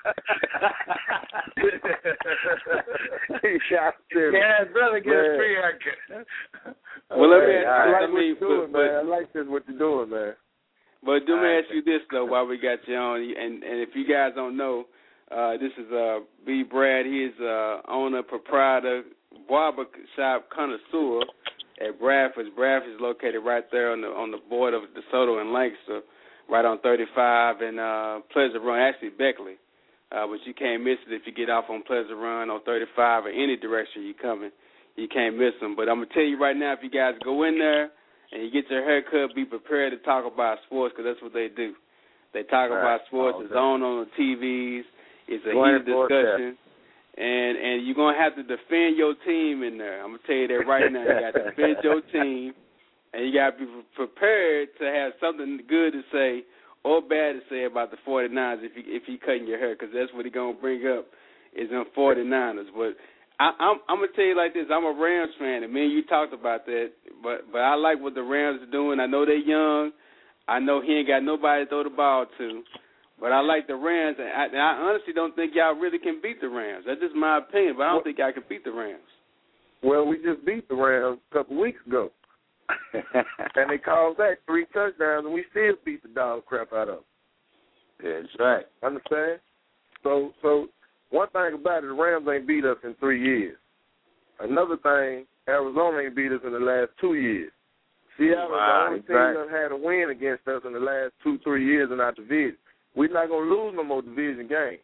Yeah, brother, get a free haircut. Well, let me I like what you're doing, man. But let me ask you this, though, while we got you on. And if you guys don't know, this is B. Brad. He is owner, proprietor, barber shop connoisseur at Bradford's. Bradford's is located right there on the border of DeSoto and Lancaster, right on 35 and Pleasant Run, actually Beckley. But you can't miss it if you get off on Pleasant Run on 35 or any direction you're coming. You can't miss them. But I'm going to tell you right now, if you guys go in there and you get your hair cut, be prepared to talk about sports because that's what they do. They talk about sports. It's on the TVs. It's a heated discussion. And you're going to have to defend your team in there. I'm going to tell you that right now. You got to defend your team, and you got to be prepared to have something good to say or bad to say about the 49ers if you cutting your hair, because that's what he's going to bring up is them 49ers. But I'm going to tell you like this. I'm a Rams fan, and me and you talked about that, but I like what the Rams are doing. I know they're young. I know he ain't got nobody to throw the ball to. But I like the Rams, and I honestly don't think y'all really can beat the Rams. That's just my opinion, but I don't think y'all can beat the Rams. Well, we just beat the Rams a couple weeks ago. And they called back 3 touchdowns, and we still beat the dog crap out of them. Yeah, that's right. Understand? So one thing about it, the Rams ain't beat us in 3 years. Another thing, Arizona ain't beat us in the last 2 years. Seattle is the only team that had a win against us in the last 2-3 years in our division. We're not going to lose no more division games.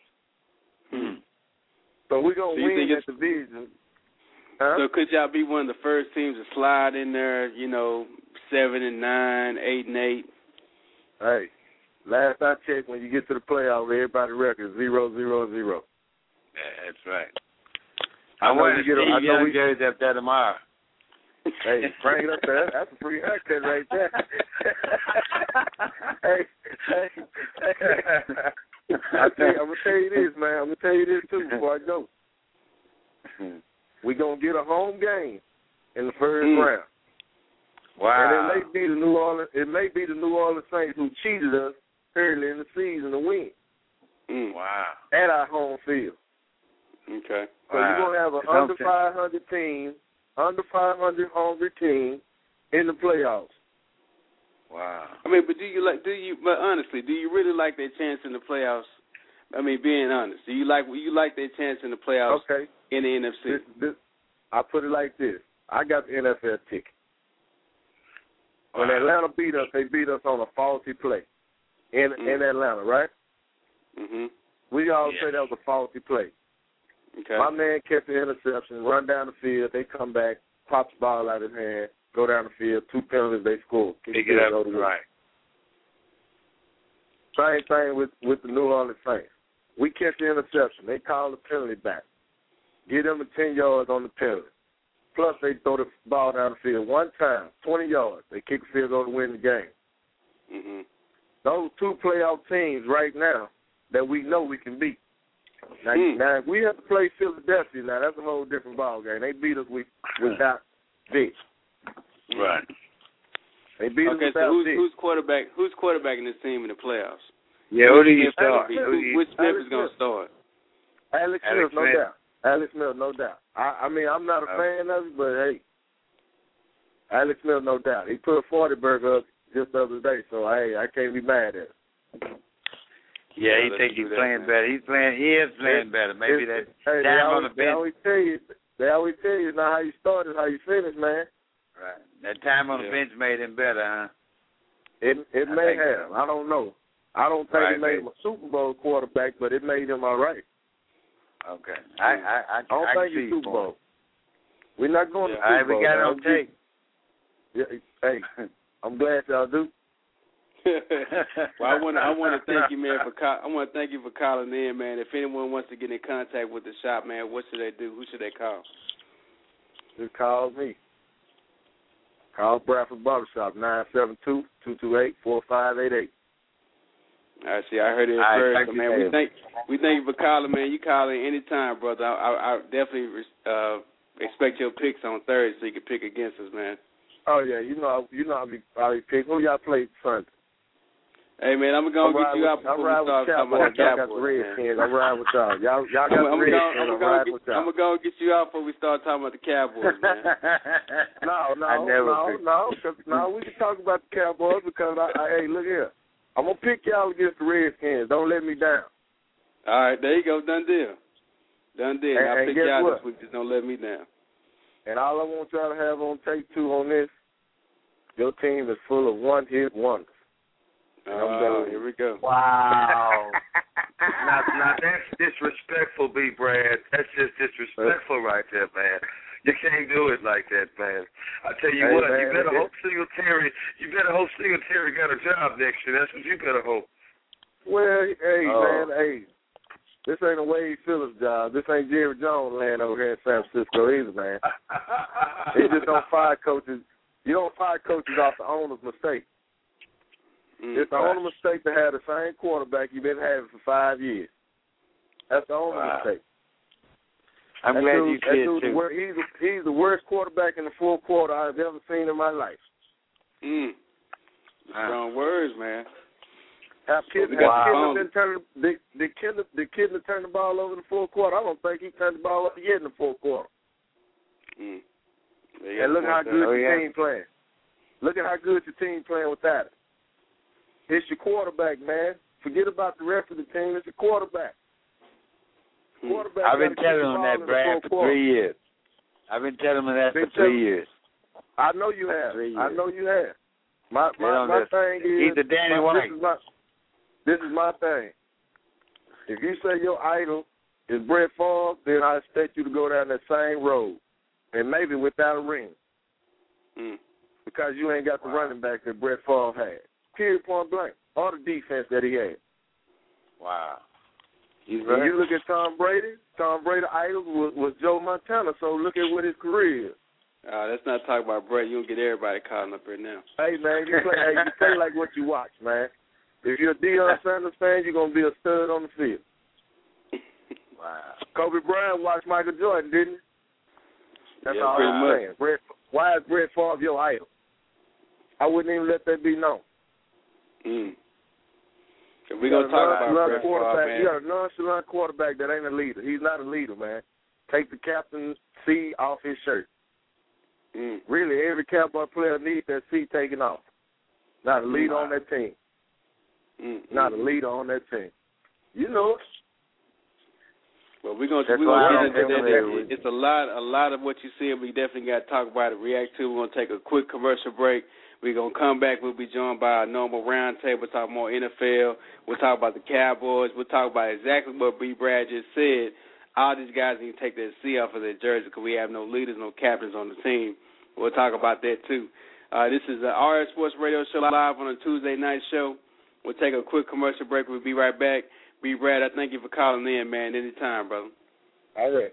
So we're going to win that division. Huh? So could y'all be one of the first teams to slide in there, 7-9, 8-8? Hey, last I checked, when you get to the playoffs, everybody's record is 0-0-0. Yeah, that's right. I want to get a young jersey up there tomorrow. Hey, bring it up there. That's a free haircut right there. hey. I'm going to tell you this, man. I'm going to tell you this, too, before I go. We're going to get a home game in the first round. Wow. And it may be the New Orleans Saints who cheated us early in the season to win. Wow. At our home field. Okay. So you're going to have an under 500 team, under 500 hungry team in the playoffs. Wow. I mean, but but honestly, do you really like their chance in the playoffs? I mean, being honest, do you like their chance in the playoffs in the NFC? I put it like this. I got the NFL ticket. When Atlanta beat us, they beat us on a faulty play in Atlanta, right? Mm-hmm. We all say that was a faulty play. Okay. My man catch the interception, run down the field, they come back, pops the ball out of his hand, go down the field, 2 penalties, they score. Pick it up, right. Same thing with the New Orleans Saints. We catch the interception. They call the penalty back. Give them the 10 yards on the penalty. Plus, they throw the ball down the field one time, 20 yards. They kick the field goal to win the game. Mm-hmm. Those two playoff teams right now that we know we can beat. Now, if we have to play Philadelphia, now that's a whole different ball game. They beat us without Vic. Right. They beat us okay, without so Vic. who's quarterbacking this team in the playoffs? Yeah, who do you start? Which Smith is going to start? Alex Smith, no doubt. Alex Smith, no doubt. I mean, I'm not a fan of it, but hey, Alex Smith, no doubt. He put a 40-burger up just the other day, so hey, I can't be mad at him. Yeah, he think he's playing better. He is playing better. Maybe that time on the bench. They always tell you not how you start is how you finish, man. Right. That time on the bench made him better, huh? It may have. I don't know. I don't think it made him a Super Bowl quarterback, but it made him all right. Okay. I don't think he's Super Bowl. We're not going to Super Bowl. All right, we got it on tape. Yeah, hey, I'm glad y'all do. Well, I want to thank you, man. I want to thank you for calling in, man. If anyone wants to get in contact with the shop, man, what should they do? Who should they call? Just call me. Call Bradford Barbershop 972-228-4588. All right, see, I heard it first, man. We thank you for calling, man. You call in anytime, brother. I definitely expect your picks on Thursday so you can pick against us, man. Oh yeah, you know I'll be picking. Who y'all play Sunday? Hey, man, I'm going to get you out before we start talking about the Cowboys. I'm riding with y'all. Y'all got the Redskins. I'm riding with y'all. I'm going to get you out before we start talking about the Cowboys, man. No. We can talk about the Cowboys because, hey, look here. I'm going to pick y'all against the Redskins. Don't let me down. All right, there you go. Done deal. I'll pick y'all this week. Just don't let me down. And all I want y'all to have on tape, too, on this, your team is full of one-hit wonders. Here we go. Wow. now that's disrespectful, B. Brad. That's just disrespectful right there, man. You can't do it like that, man. I tell you what, man, you better hope Singletary got a job next year. That's what you better hope. Well, man, this ain't a Wade Phillips job. This ain't Jerry Jones land over here in San Francisco either, man. They just don't fire coaches. You don't fire coaches off the owner's mistake. It's the only mistake to have the same quarterback you've been having for 5 years. That's the only mistake. I'm glad you did, too. He's the worst quarterback in the fourth quarter I've ever seen in my life. Strong words, man. Did Kidner turn the ball over in the fourth quarter? I don't think he turned the ball over yet in the fourth quarter. And look how good your team playing. Look at how good your team playing without it. It's your quarterback, man. Forget about the rest of the team. It's your quarterback. I've been telling him that, Brad, for 3 years. I've been telling him that for 3 years. I know you have. My thing is, he's the Danny White. This is my thing. If you say your idol is Brett Favre, then I expect you to go down that same road, and maybe without a ring, because you ain't got the running back that Brett Favre had. Period, point blank. Or the defense that he had. Wow. When you look at Tom Brady idol was Joe Montana, so look at what his career is. Let's not talk about Brady. You don't get everybody calling up here now. Hey, man, you play like what you watch, man. If you're a Deion Sanders fan, you're going to be a stud on the field. Wow. Kobe Bryant watched Michael Jordan, didn't he? That's all I'm saying. Why is Brett Favre your idol? I wouldn't even let that be known. If we're going to talk about Brett Favre, man. You got a nonchalant quarterback that ain't a leader. He's not a leader, man. Take the captain's C off his shirt. Really, every Cowboy player needs that C taken off. Not a leader on that team. Not a leader on that team. You know it. Well, we're gonna get into that. It's a lot of what you see, and we definitely got to talk about it, react to. We're going to take a quick commercial break. We're going to come back. We'll be joined by our normal roundtable. We'll talk more NFL. We'll talk about the Cowboys. We'll talk about exactly what B. Brad just said. All these guys need to take their C off of their jersey because we have no leaders, no captains on the team. We'll talk about that, too. This is the RF Sports Radio Show live on a Tuesday night show. We'll take a quick commercial break. We'll be right back. Be Brad, I thank you for calling in, man. Anytime, brother. All right.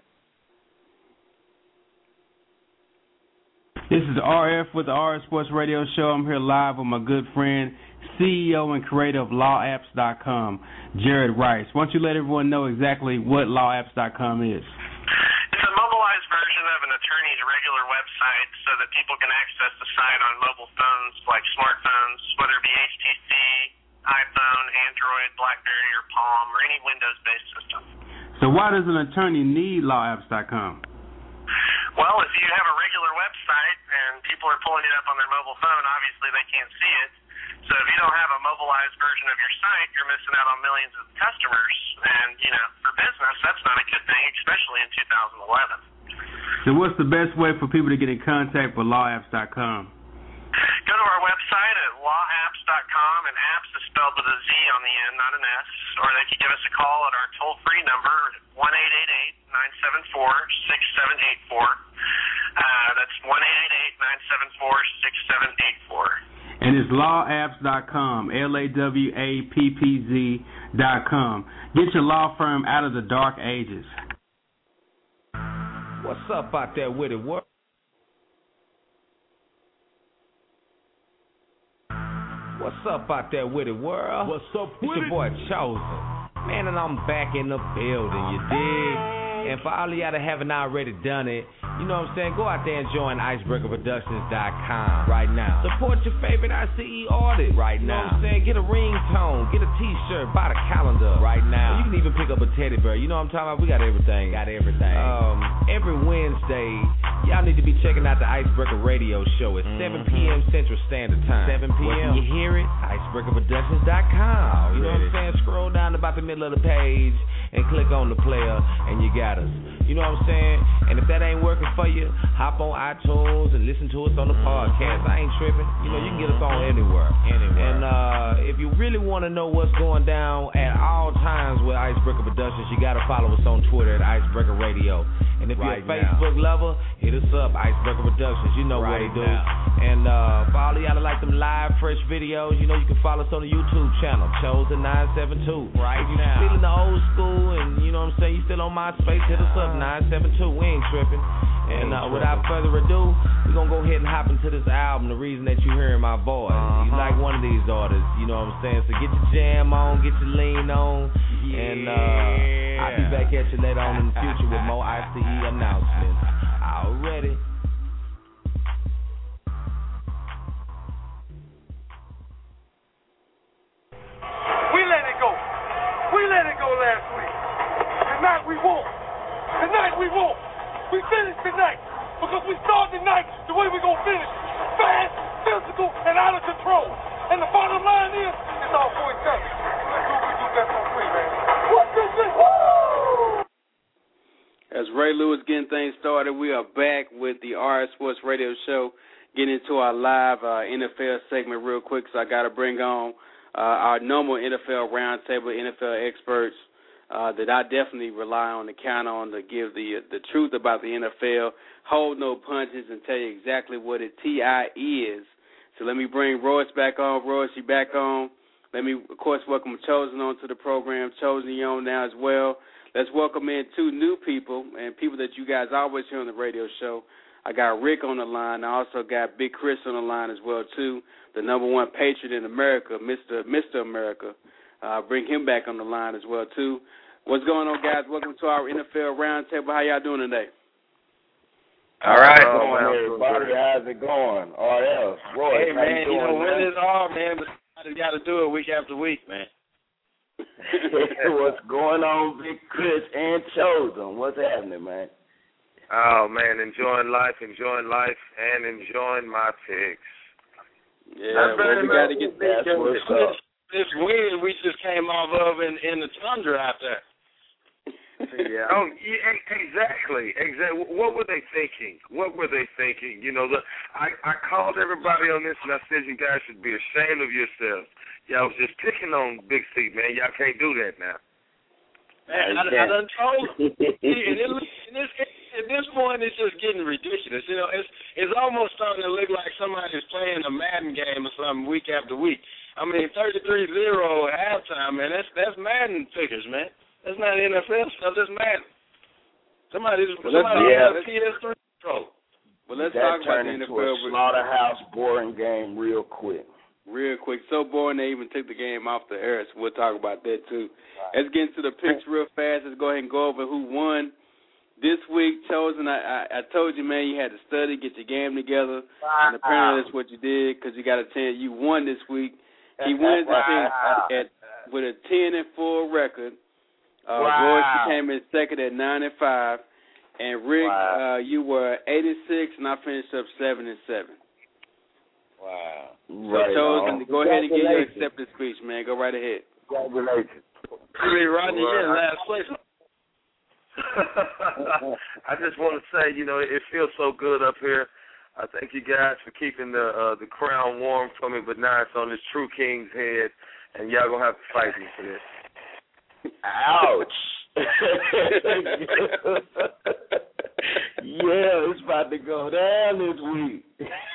This is RF with the RF Sports Radio Show. I'm here live with my good friend, CEO and creator of LawApps.com, Jared Rice. Why don't you let everyone know exactly what LawApps.com is? It's a mobilized version of an attorney's regular website so that people can access the site on mobile phones like smartphones, whether it be HTC, iPhone, Android, BlackBerry, or Palm, or any Windows-based system. So why does an attorney need LawApps.com? Well, if you have a regular website and people are pulling it up on their mobile phone, obviously they can't see it. So if you don't have a mobilized version of your site, you're missing out on millions of customers. And, for business, that's not a good thing, especially in 2011. So what's the best way for people to get in contact with LawApps.com? Go to our website at lawapps.com, and apps is spelled with a Z on the end, not an S. Or they can give us a call at our toll-free number, 1-888-974-6784. That's 1-888-974-6784. And it's lawapps.com, LAWAPPZ.com. Get your law firm out of the dark ages. What's up out there with it? What's up out there with it, world? What's up with it's your boy Chosen. Man, and I'm back in the building, you dig? And for all of y'all that haven't already done it, you know what I'm saying? Go out there and join IcebreakerProductions.com right now. Support your favorite ICE artist right now. You know what I'm saying? Get a ringtone, get a t-shirt, buy the calendar right now. You can even pick up a teddy bear. You know what I'm talking about? We got everything. Every Wednesday, y'all need to be checking out the Icebreaker Radio Show at 7 p.m. Central Standard Time. 7 p.m. Where can you hear it? IcebreakerProductions.com. You know what I'm saying? Scroll down about the middle of the page and click on the player, and you got us. You know what I'm saying? And if that ain't working for you, hop on iTunes and listen to us on the podcast. I ain't tripping. You know, you can get us on anywhere. And if you really want to know what's going down at all times with Icebreaker Productions, you got to follow us on Twitter at Icebreaker Radio. And if you're a Facebook lover, hit us up, Icebreaker Productions. You know what to do. And for all of y'all that like them live, fresh videos, you know you can follow us on the YouTube channel, Chosen972. Right now. If you're feeling the old school and, you know what I'm saying, you still on MySpace, hit us up, 972. We ain't tripping. And without further ado, we're going to go ahead and hop into this album, the reason that you're hearing my voice. You like one of these artists, you know what I'm saying? So get your jam on, get your lean on, and I'll be back at you later on in the future with more ICE announcements. Already. We let it go. We let it go last week. Tonight we won't. Tonight we won't. We finish tonight because we start the night the way we're going to finish. Fast, physical, and out of control. And the bottom line is, it's all for each other. Let's do what we do best on free, man. What's this? Woo! As Ray Lewis getting things started, we are back with the RF Sports Radio Show, getting into our live NFL segment real quick, so I got to bring on our normal NFL roundtable, NFL experts that I definitely rely on to count on to give the truth about the NFL, hold no punches, and tell you exactly what a TI is. So let me bring Royce back on. Royce, you back on. Let me, of course, welcome Chosen onto the program. Chosen, you on now as well. Let's welcome in two new people and people that you guys always hear on the radio show. I got Rick on the line. I also got Big Chris on the line as well, too, the number one patriot in America, Mr. America. Bring him back on the line as well, too. What's going on, guys? Welcome to our NFL Roundtable. How y'all doing today? All right. Everybody, how's it going? RF, Roy. Hey, man, you know, win it all, man, but you got to do it week after week, man. What's going on, Big Chris and Chosen? What's happening, man? Oh, man, enjoying life, and enjoying my picks. Yeah, well, we got to get that. This win we just came off of in the tundra out there. Yeah. Oh, yeah, exactly. What were they thinking? You know, I called everybody on this, and I said you guys should be ashamed of yourselves. Y'all was just picking on Big C, man. Y'all can't do that now. Man, I done told you. At this point, it's just getting ridiculous. You know, it's almost starting to look like somebody's playing a Madden game or something week after week. I mean, 33-0 halftime, man. That's Madden figures, man. That's not NFL stuff. That's Madden. Somebody has a PS3 controller. Well, let's that talk about the turned into NFL. a slaughterhouse boring game real quick. Real quick. So boring they even took the game off the air, so we'll talk about that too. Let's get into the picks real fast. Let's go ahead and go over who won this week. Chosen, I told you, man, you had to study, get your game together, and apparently that's what you did because you got a 10. You won this week. He wins with a 10-4 record. Royce came in second at 9-5. And Rick, you were 86, and I finished up 7-7. Wow! So Chosen, go ahead and give your acceptance speech, man. Go right ahead. Congratulations. Rodney, you're in last place. I just want to say, it feels so good up here. I thank you guys for keeping the crown warm for me, but now it's on this true king's head, and y'all gonna have to fight me for this. Ouch! Yeah, it's about to go down this week.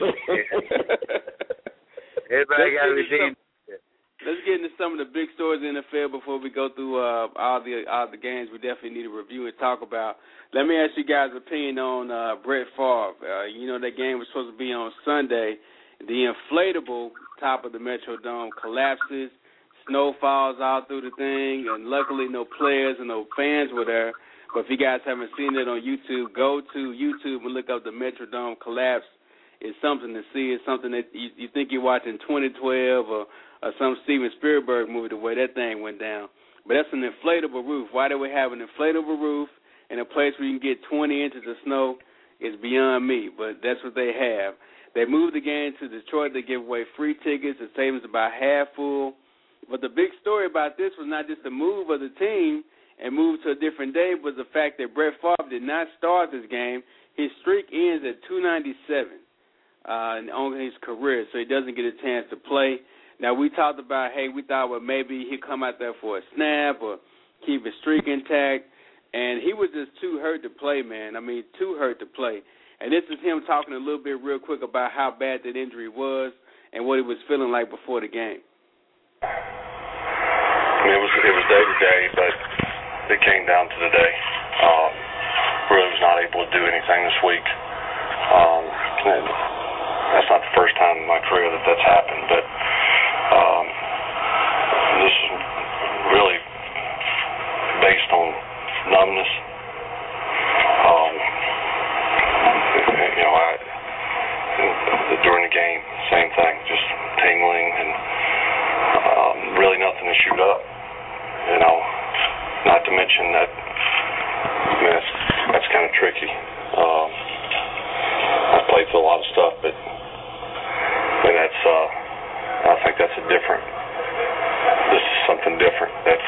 Everybody got to redeem. Let's get into some of the big stories in the NFL before we go through all the games we definitely need to review and talk about. Let me ask you guys' opinion on Brett Favre. That game was supposed to be on Sunday. The inflatable top of the Metrodome collapses. Snow falls out through the thing, and luckily no players and no fans were there. But if you guys haven't seen it on YouTube, go to YouTube and look up the Metrodome collapse. It's something to see. It's something that you think you're watching 2012 or some Steven Spielberg movie, the way that thing went down. But that's an inflatable roof. Why do we have an inflatable roof in a place where you can get 20 inches of snow is beyond me, but that's what they have. They moved the game to Detroit. They give away free tickets. The stadium's about half full. But the big story about this was not just the move of the team and move to a different day, but the fact that Brett Favre did not start this game. His streak ends at 297 on his career, so he doesn't get a chance to play. Now, we talked about, we thought, well, maybe he'd come out there for a snap or keep his streak intact, and he was just too hurt to play, man. I mean, too hurt to play. And this is him talking a little bit real quick about how bad that injury was and what he was feeling like before the game. It was day to day, but it came down to the day. Really was not able to do anything this week. That's not the first time in my career that's happened, but this is really based on numbness. During the game, same thing, just tingling and really nothing to shoot up. Not to mention that, that's kind of tricky. I played through a lot of stuff, but that's I think that's this is something different that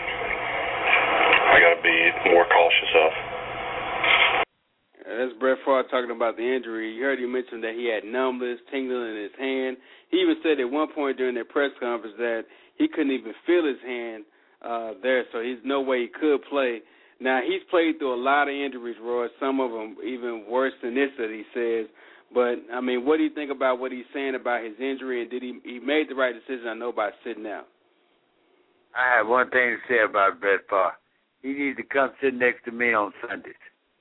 I got to be more cautious of. That's Brett Favre talking about the injury. You heard him mention that he had numbness, tingling in his hand. He even said at one point during their press conference that he couldn't even feel his hand there, so there's no way he could play. Now, he's played through a lot of injuries, Roy, some of them even worse than this that he says. But, I mean, what do you think about what he's saying about his injury, and did he made the right decision, I know, by sitting out? I have one thing to say about Brett Favre. He needs to come sit next to me on Sundays.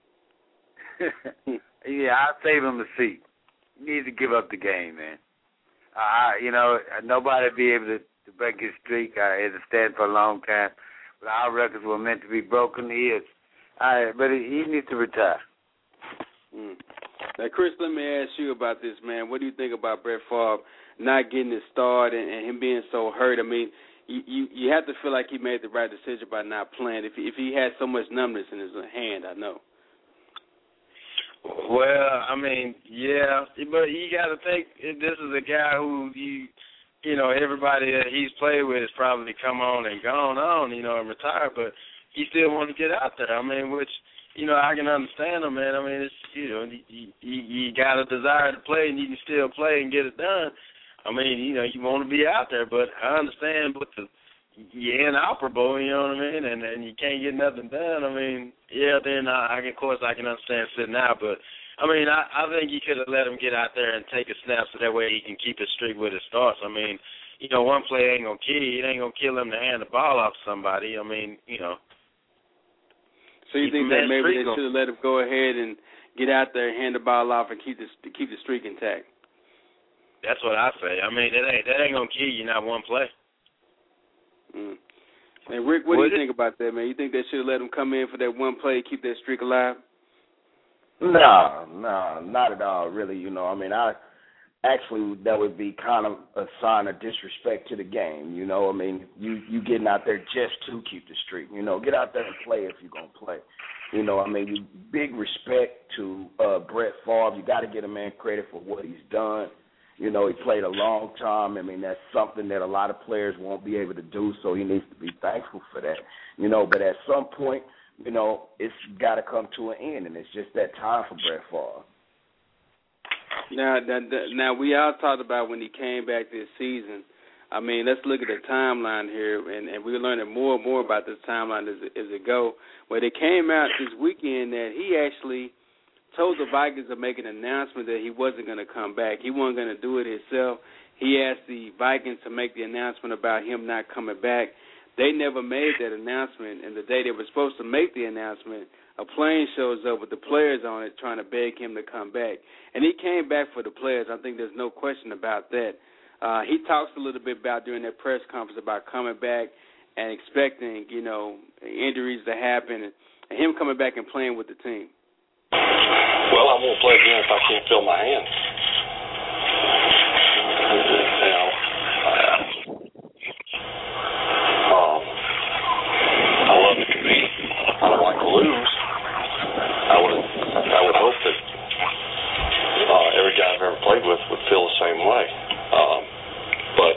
Yeah, I'll save him a seat. He needs to give up the game, man. Nobody will be able to break his streak. I had to stand for a long time. But our records were meant to be broken. He is. But he needs to retire. Now, Chris, let me ask you about this, man. What do you think about Brett Favre not getting his start and him being so hurt? I mean, you have to feel like he made the right decision by not playing. If he had so much numbness in his hand, I know. Well, I mean, yeah, but you got to think this is a guy who everybody that he's played with has probably come on and gone on, and retired, but he still wants to get out there. I mean, which, I can understand him, man. I mean, it's, you got a desire to play and you can still play and get it done. I mean, you want to be out there, but I understand you're inoperable, you know what I mean, and you can't get nothing done. I mean, yeah, then I can understand sitting out, but I mean, I think you could have let him get out there and take a snap so that way he can keep his streak with his starts. I mean, one play ain't gonna kill you. It ain't gonna kill him to hand the ball off to somebody. I mean, So you think that maybe they should have let him go ahead and get out there, hand the ball off, and keep the streak intact? That's what I say. I mean, that ain't gonna kill you not one play. And Rick, what do you think about that, man? You think they should have let him come in for that one play, keep that streak alive? No, not at all, really. I mean, actually, that would be kind of a sign of disrespect to the game. I mean, you getting out there just to keep the streak. Get out there and play if you're going to play. I mean, big respect to Brett Favre. You got to get a man credit for what he's done. He played a long time. I mean, that's something that a lot of players won't be able to do, so he needs to be thankful for that. But at some point, it's got to come to an end, and it's just that time for Brett Favre. Now, we all talked about when he came back this season. I mean, let's look at the timeline here, and we're learning more and more about this timeline as it go. But it came out this weekend that he actually told the Vikings to make an announcement that he wasn't going to come back. He wasn't going to do it himself. He asked the Vikings to make the announcement about him not coming back. They never made that announcement, and the day they were supposed to make the announcement, a plane shows up with the players on it trying to beg him to come back. And he came back for the players. I think there's no question about that. He talks a little bit about during that press conference about coming back and expecting, injuries to happen, and him coming back and playing with the team. Well, I won't play again if I can't feel my hands. I love to compete. I don't like to lose. I would hope that every guy I've ever played with would feel the same way. But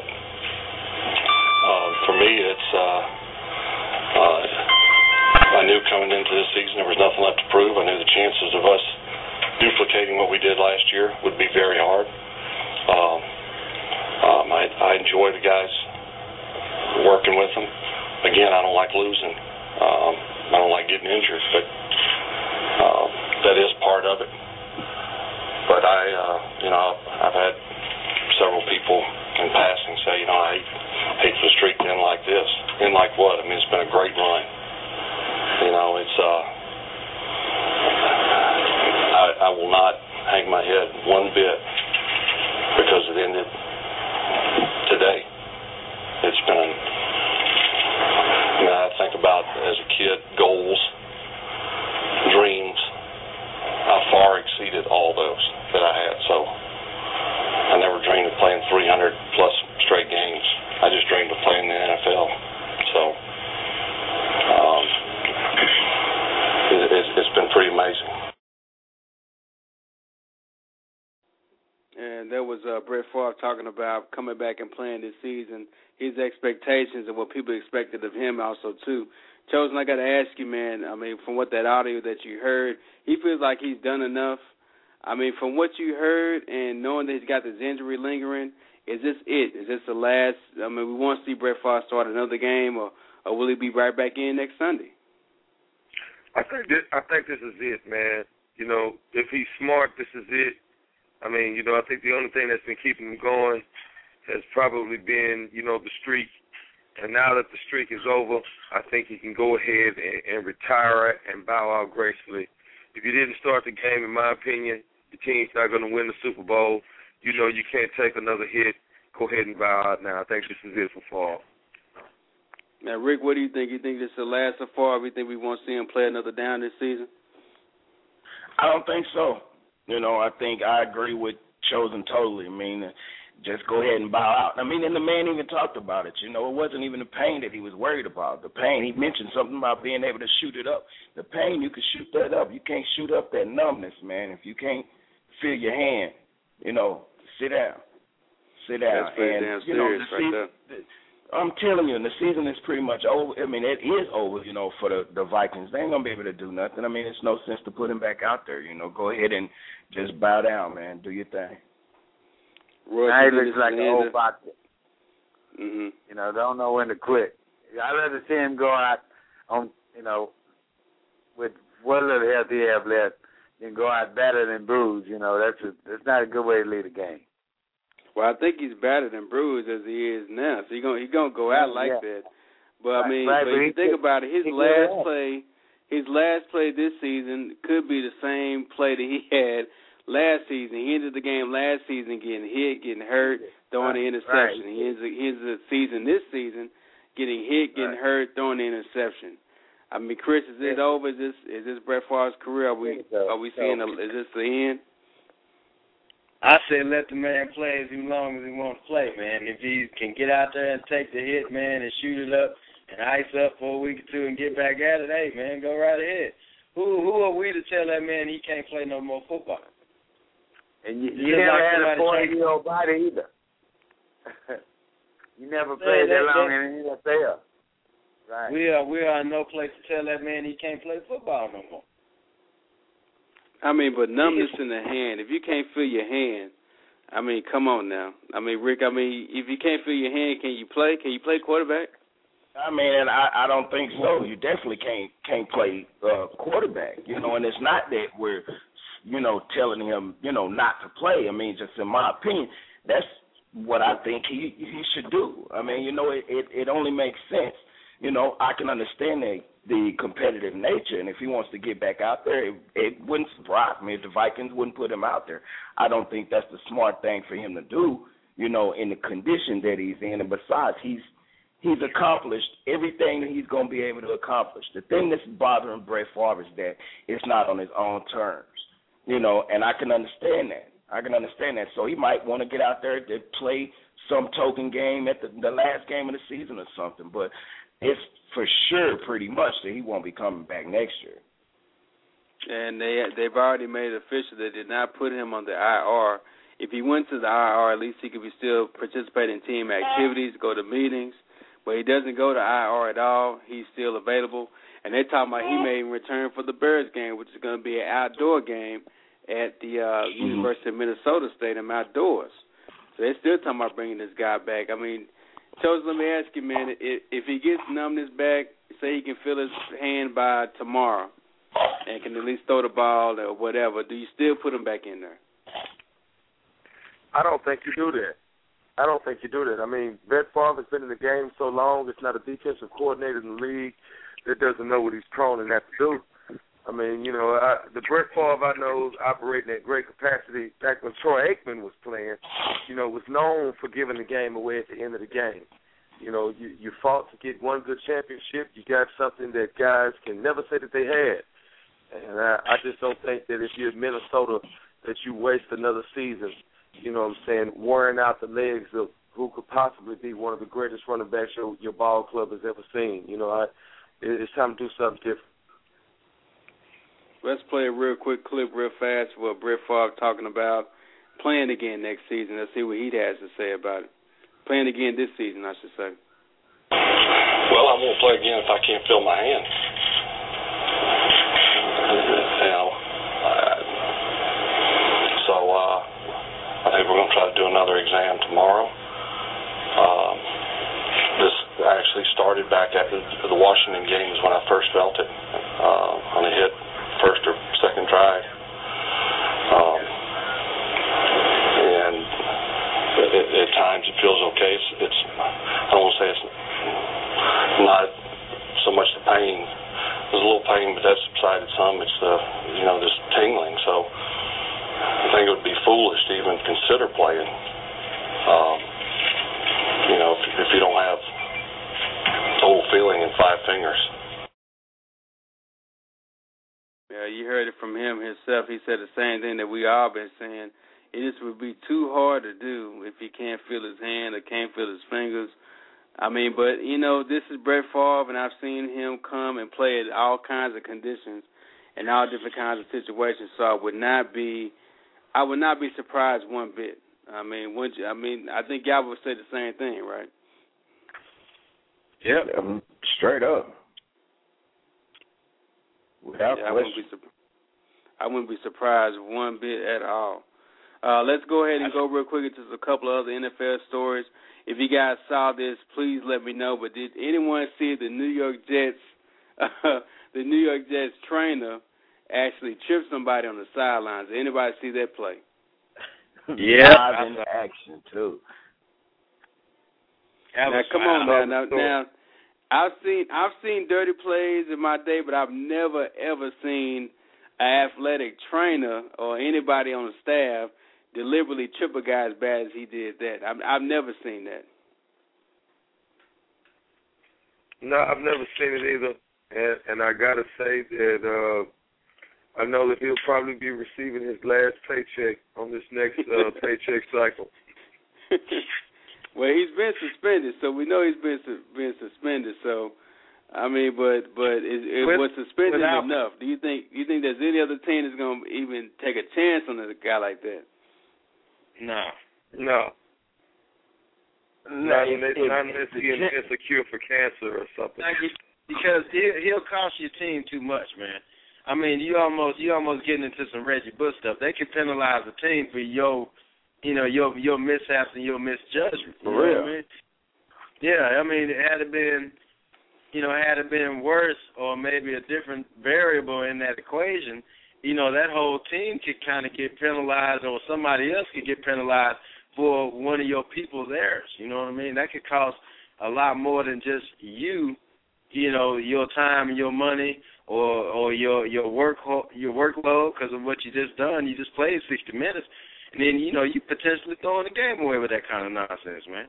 for me, it's I knew coming into this season there was nothing left to prove. I knew the chances of us duplicating what we did last year would be very hard. I enjoy the guys working with them. Again, I don't like losing. I don't like getting injured, but that is part of it. But I've had several people in passing say, I hate for the streak to end like this. End like what? I mean, it's been a great run. It's I will not hang my head one bit because it ended today. It's been, I think about as a kid, goals, dreams. I far exceeded all those that I had. So I never dreamed of playing 300 plus straight games. I just dreamed of playing in the NFL. So it's been pretty amazing. And there was Brett Favre talking about coming back and playing this season, his expectations and what people expected of him also, too. Chosen, I got to ask you, man, I mean, from what that audio that you heard, he feels like he's done enough. I mean, from what you heard and knowing that he's got this injury lingering, is this it? Is this the last? I mean, we want to see Brett Favre start another game, or will he be right back in next Sunday? I think this is it, man. If he's smart, this is it. I mean, I think the only thing that's been keeping him going has probably been, the streak. And now that the streak is over, I think he can go ahead and retire and bow out gracefully. If you didn't start the game, in my opinion, the team's not going to win the Super Bowl. You can't take another hit. Go ahead and bow out now. I think this is it for Favre. Now, Rick, what do you think? You think this is the last of Favre? You think we won't see him play another down this season? I don't think so. I think I agree with Chosen totally. I mean, just go ahead and bow out. I mean, and the man even talked about it. It wasn't even the pain that he was worried about. The pain, he mentioned something about being able to shoot it up. The pain, you can shoot that up. You can't shoot up that numbness, man. If you can't feel your hand, sit down. Sit down. That's pretty damn serious right there. I'm telling you, the season is pretty much over. I mean, it is over, for the Vikings. They ain't going to be able to do nothing. I mean, it's no sense to put him back out there. Go ahead and just bow down, man. Do your thing. Now he looks like an old boxer. Mm-hmm. Don't know when to quit. I'd rather see him go out on, with what little health he have left than go out better than bruised. That's not a good way to lead a game. Well, I think he's better than Bruce as he is now. So he's gonna go out like that. But I mean, right, but if you think about it, his last play this season could be the same play that he had last season. He ended the game last season getting hit, getting hurt, throwing an interception. Right. He ends the season this season getting hit, getting hurt, throwing an interception. I mean, Chris, is it over? Is this Brett Favre's career? Are we seeing? Is this the end? I said let the man play as long as he wants to play, man. If he can get out there and take the hit, man, and shoot it up and ice up for a week or two and get back at it, hey, man, go right ahead. Who are we to tell that man he can't play no more football? And you never had a 40-year-old body either. You never played that long in the NFL. Right. We are in no place to tell that man he can't play football no more. I mean, but numbness in the hand, if you can't feel your hand, I mean, come on now. I mean, Rick, if you can't feel your hand, can you play? Can you play quarterback? I mean, I don't think so. You definitely can't play quarterback, and it's not that we're, telling him, not to play. I mean, just in my opinion, that's what I think he should do. I mean, it only makes sense. I can understand the competitive nature, and if he wants to get back out there, it wouldn't surprise me if the Vikings wouldn't put him out there. I don't think that's the smart thing for him to do, in the condition that he's in. And besides, he's accomplished everything that he's going to be able to accomplish. The thing that's bothering Brett Favre is that it's not on his own terms, and I can understand that. So he might want to get out there to play some token game at the last game of the season or something, but it's for sure pretty much that he won't be coming back next year. And they've already made it official they did not put him on the IR. If he went to the IR, at least he could be still participate in team activities, go to meetings. But he doesn't go to IR at all. He's still available. And they're talking about he may return for the Bears game, which is going to be an outdoor game at the University of Minnesota Stadium outdoors. So they're still talking about bringing this guy back. I mean, Chose, let me ask you, man, if he gets numbness back, say he can feel his hand by tomorrow and can at least throw the ball or whatever, do you still put him back in there? I don't think you do that. I mean, Brett Favre has been in the game so long, it's not a defensive coordinator in the league that doesn't know what he's prone and have to do. I mean, the Brett Favre I know operating at great capacity back when Troy Aikman was playing, was known for giving the game away at the end of the game. You fought to get one good championship. You got something that guys can never say that they had. And I just don't think that if you're in Minnesota that you waste another season, wearing out the legs of who could possibly be one of the greatest running backs your ball club has ever seen. It's time to do something different. Let's play a real quick clip real fast for Brett Favre talking about playing again next season. Let's see what he has to say about it. Playing again this season, I should say. Well, I won't play again if I can't feel my hand. I think we're going to try to do another exam tomorrow. This actually started back after the Washington games when I first felt it on a hit. First or second try, and at times it feels okay. It's I don't want to say it's not so much the pain. There's a little pain, but that's subsided some. It's this tingling. So I think it would be foolish to even consider playing. If you don't have total feeling in 5 fingers. Yeah, you heard it from him himself. He said the same thing that we all been saying. It just would be too hard to do if he can't feel his hand or can't feel his fingers. I mean, but, this is Brett Favre, and I've seen him come and play at all kinds of conditions and all different kinds of situations, so I would not be surprised one bit. I mean, would you? I mean, I think y'all would say the same thing, right? Yep, straight up. Without question. I wouldn't be surprised one bit at all. Let's go ahead and go real quick into a couple of other NFL stories. If you guys saw this, please let me know. But did anyone see the New York Jets trainer actually trip somebody on the sidelines? Did anybody see that play? live in action too. Now, come on now. I've seen dirty plays in my day, but I've never ever seen an athletic trainer or anybody on the staff deliberately trip a guy as bad as he did that. I've never seen that. No, I've never seen it either, and I gotta say that I know that he'll probably be receiving his last paycheck on this next paycheck cycle. Well, he's been suspended, so we know he's been suspended. So, I mean, but was suspended enough? Do you think there's any other team that's going to even take a chance on a guy like that? No. Not unless he invents a cure for cancer or something. Because he'll cost your team too much, man. I mean, you almost getting into some Reggie Bush stuff. They can penalize the team for your mishaps and your misjudgment. For real. What I mean? Yeah, I mean, had it been worse or maybe a different variable in that equation, that whole team could kind of get penalized, or somebody else could get penalized for one of your people's errors. You know what I mean? That could cost a lot more than just your time and your money or your workload because of what you just done. You just played 60 minutes. And then, you potentially throwing the game away with that kind of nonsense, man.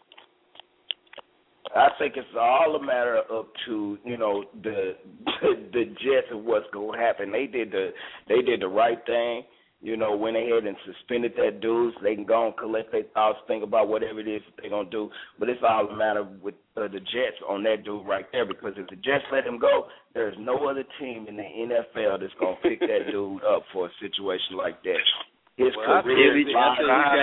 I think it's all a matter up to, the Jets and what's going to happen. They did the right thing, went ahead and suspended that dude so they can go and collect their thoughts, think about whatever it is that they're going to do. But it's all a matter with the Jets on that dude right there, because if the Jets let him go, there's no other team in the NFL that's going to pick that dude up for a situation like that. His career he's got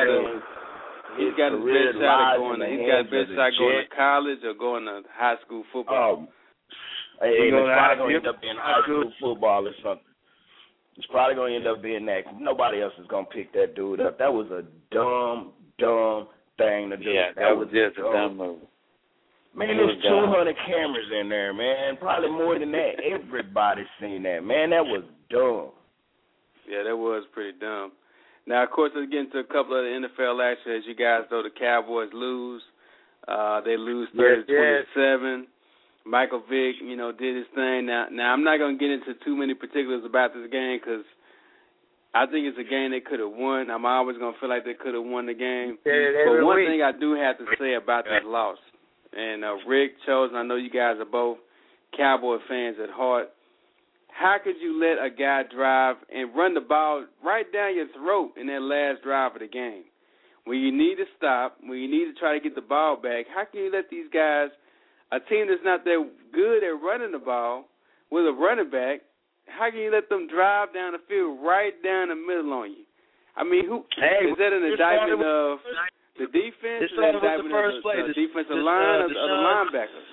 his best shot going to college or going to high school football. It's probably going to end up being high school football or something. It's probably going to end up being that. Nobody else is going to pick that dude up. That was a dumb thing to do. Yeah, that was just a dumb move. Man, there's 200 cameras in there, man. Probably more than that. Everybody's seen that. Man, that was dumb. Yeah, that was pretty dumb. Now, of course, let's get into a couple of the NFL action. As you guys know, the Cowboys lose. They lose 30-27. Michael Vick, did his thing. Now I'm not going to get into too many particulars about this game because I think it's a game they could have won. I'm always going to feel like they could have won the game. But one thing I do have to say about this loss, and Rick, Chosen, I know you guys are both Cowboy fans at heart. How could you let a guy drive and run the ball right down your throat in that last drive of the game? When you need to stop, when you need to try to get the ball back, how can you let these guys, a team that's not that good at running the ball with a running back, how can you let them drive down the field right down the middle on you? I mean, is that an indictment of the defense? Is that an indictment of the defensive line or the linebackers?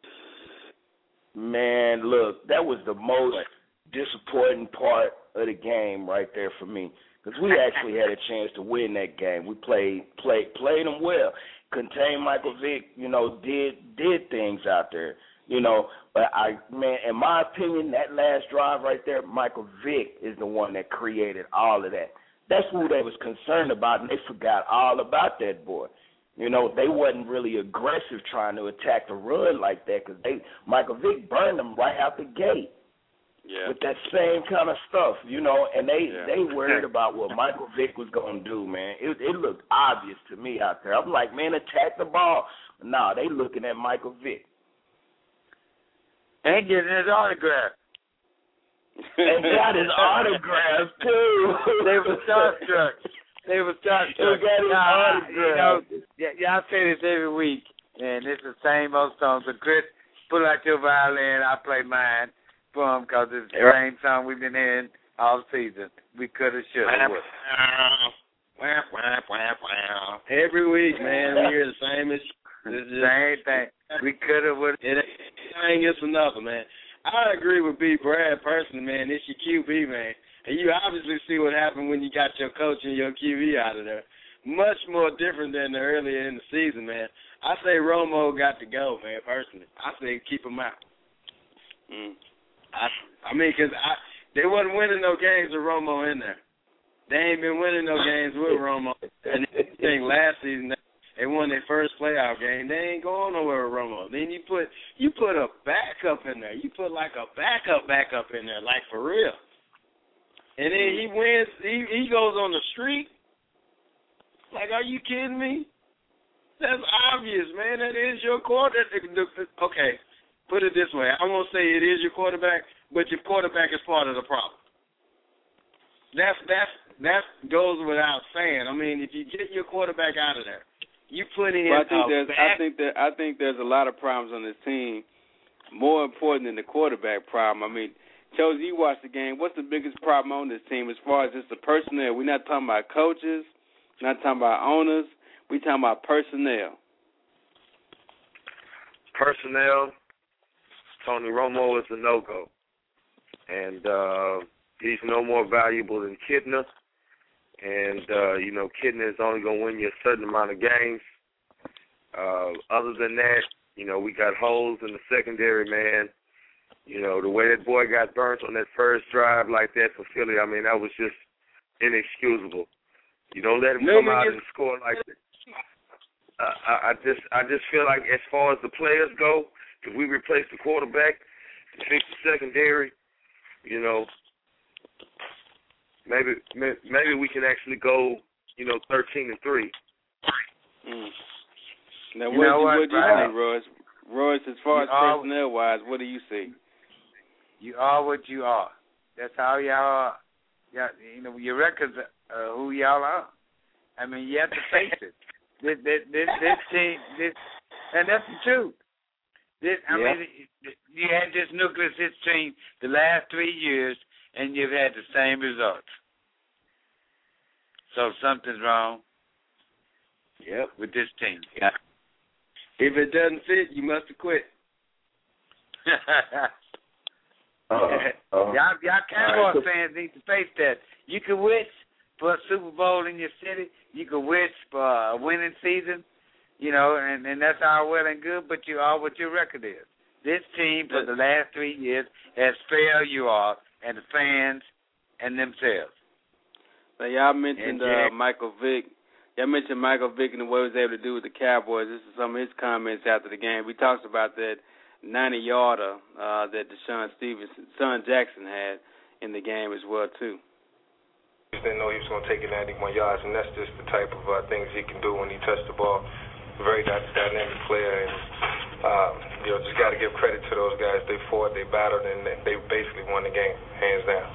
Man, look, that was the most disappointing part of the game right there for me, because we actually had a chance to win that game. We played them well, contained Michael Vick, did things out there, But in my opinion, that last drive right there, Michael Vick is the one that created all of that. That's who they was concerned about, and they forgot all about that boy. They wasn't really aggressive trying to attack the run like that because Michael Vick burned them right out the gate with that same kind of stuff, and they worried about what Michael Vick was going to do, man. It looked obvious to me out there. I'm like, man, attack the ball. No, they looking at Michael Vick. And getting his autograph. And got his autograph, too. They were starstruck. I say this every week, and it's the same old song. So, Chris, pull out your violin. I play mine for him because it's the same song we've been hearing all season. We could have, should have. Every week, man, we hear the same same thing. We could have, would have. It ain't just another, man. I agree with B. Brad personally, man. It's your QB, man. And you obviously see what happened when you got your coach and your QB out of there. Much more different than earlier in the season, man. I say Romo got to go, man, personally. I say keep him out. I mean, because they wasn't winning no games with Romo in there. They ain't been winning no games with Romo. And I think last season they won their first playoff game. They ain't going nowhere with Romo. Then you put a backup in there. You put like a backup in there, like for real. And then he wins. He goes on the streak. Like, are you kidding me? That's obvious, man. That is your quarterback. Okay, put it this way. I'm gonna say it is your quarterback, but your quarterback is part of the problem. That goes without saying. I mean, if you get your quarterback out of there, you put in. I think there's a lot of problems on this team. More important than the quarterback problem. I mean, Josie, you watch the game. What's the biggest problem on this team as far as just the personnel? We're not talking about coaches. We're not talking about owners. We're talking about personnel. Personnel, Tony Romo is a no-go. And he's no more valuable than Kidner. And, Kidner is only going to win you a certain amount of games. Other than that, we got holes in the secondary, man. The way that boy got burnt on that first drive like that for Philly, I mean, that was just inexcusable. You don't let him come out and score like that. I just feel like as far as the players go, if we replace the quarterback and fix the secondary, maybe we can actually go, 13-3. Now, what do you see, Royce? Royce, as far as personnel-wise, what do you see? You are what you are. That's how y'all are. Your records are who y'all are. I mean, you have to face it. This team, and that's the truth. I mean, you had this nucleus, this team, the last 3 years, and you've had the same results. So something's wrong. With this team. Yeah. If it doesn't fit, you must have quit. Y'all Cowboys fans need to face that. You can wish for a Super Bowl in your city. You can wish for a winning season, and that's all well and good, but you are what your record is. This team for the last 3 years has failed you all and the fans and themselves. Now, y'all mentioned Michael Vick. Y'all mentioned Michael Vick and what he was able to do with the Cowboys. This is some of his comments after the game. We talked about that 90-yarder that Deshaun Jackson had in the game as well, too. Didn't know he was going to take it 91 yards, and that's just the type of things he can do when he touches the ball. Very dynamic player, and just got to give credit to those guys. They fought, they battled, and they basically won the game, hands down.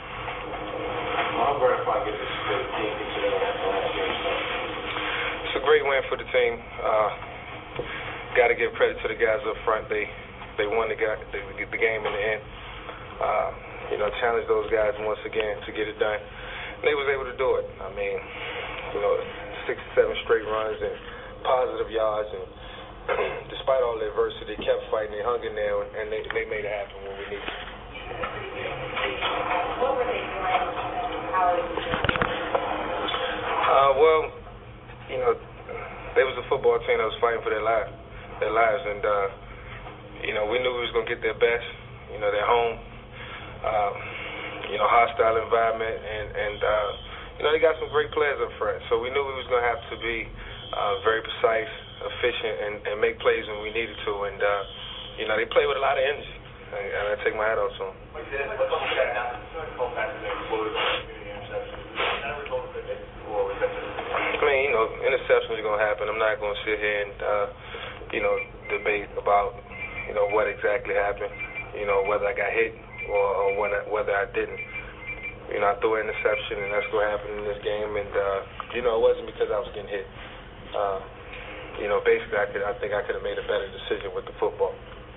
How gratifying is this for the team considering that the last game? It's a great win for the team. Got to give credit to the guys up front. They won the game in the end. Challenge those guys once again to get it done. And they was able to do it. I mean, 6 or 7 straight runs and positive yards, and despite all the adversity, they kept fighting. They hung in there, and they made it happen when we needed it. What were they doing? How are you doing? They was a football team that was fighting for their lives, and we knew we was gonna get their best. Their home. Hostile environment, and they got some great players up front. So we knew we was going to have to be very precise, efficient, and make plays when we needed to. And, they play with a lot of energy, and I take my hat off to them. Interceptions are going to happen. I'm not going to sit here and, debate about, what exactly happened, whether I got hit or whether I didn't. I threw an interception, and that's what happened in this game. And, it wasn't because I was getting hit. Basically, I think I could have made a better decision with the football.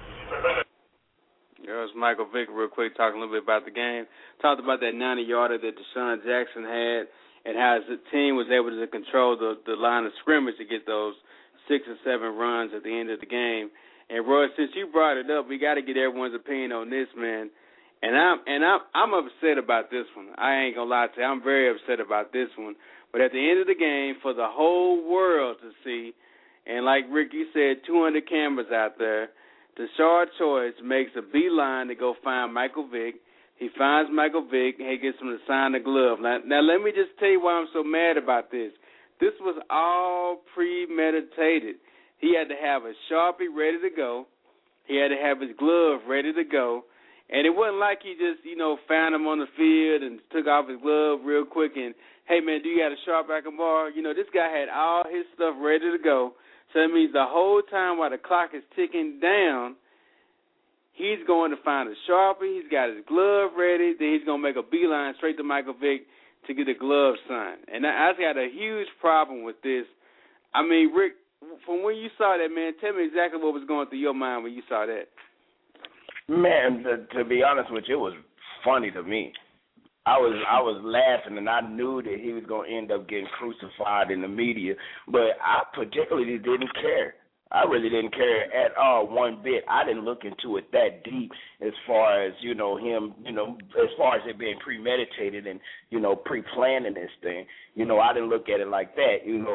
There's Michael Vick real quick talking a little bit about the game. Talked about that 90-yarder that Deshaun Jackson had and how the team was able to control the line of scrimmage to get those 6 or 7 runs at the end of the game. And, Roy, since you brought it up, we got to get everyone's opinion on this, man. And I'm upset about this one. I ain't gonna lie to you. I'm very upset about this one. But at the end of the game, for the whole world to see, and like Ricky said, 200 cameras out there, Tashard Choice makes a beeline to go find Michael Vick. He finds Michael Vick, and he gets him to sign the glove. Now, let me just tell you why I'm so mad about this. This was all premeditated. He had to have a Sharpie ready to go. He had to have his glove ready to go. And it wasn't like he just, found him on the field and took off his glove real quick and, hey, man, do you got a Sharpie I can borrow? This guy had all his stuff ready to go. So that means the whole time while the clock is ticking down, he's going to find a Sharpie. He's got his glove ready. Then he's going to make a beeline straight to Michael Vick to get the glove signed. And I got a huge problem with this. I mean, Rick, from when you saw that, man, tell me exactly what was going through your mind when you saw that. Man, to be honest with you, it was funny to me. I was laughing, and I knew that he was going to end up getting crucified in the media, but I particularly didn't care. I really didn't care at all one bit. I didn't look into it that deep as far as, him, as far as it being premeditated and, pre-planning this thing. I didn't look at it like that.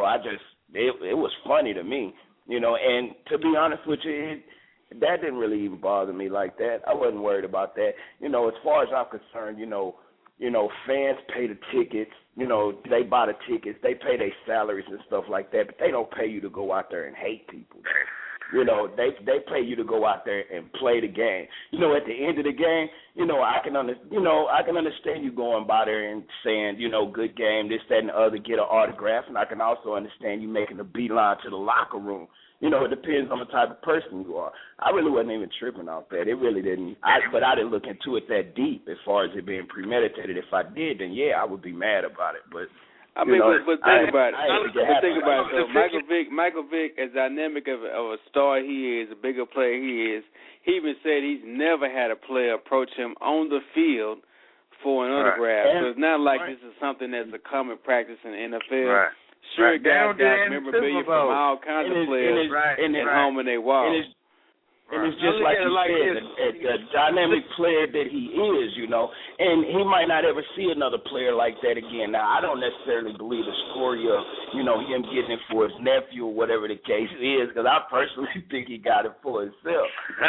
It was funny to me, and to be honest with you, that didn't really even bother me like that. I wasn't worried about that. As far as I'm concerned, fans pay the tickets, they buy the tickets, they pay their salaries and stuff like that, but they don't pay you to go out there and hate people. They pay you to go out there and play the game. At the end of the game, I can understand you going by there and saying, good game, this, that, and the other, get an autograph, and I can also understand you making a beeline to the locker room. It depends on the type of person you are. I really wasn't even tripping off that. It really didn't. But I didn't look into it that deep as far as it being premeditated. If I did, then yeah, I would be mad about it. But but think about it. So Michael Vick, as dynamic of a star he is, a bigger player he is, he even said he's never had a player approach him on the field for an autograph. So it's not like this is something that's a common practice in the NFL. Right. Sure, guys got memorabilia from all kinds of players at home and they walk. And it's just like you said, a dynamic player that he is, and he might not ever see another player like that again. Now, I don't necessarily believe the story of, him getting it for his nephew or whatever the case is, because I personally think he got it for himself,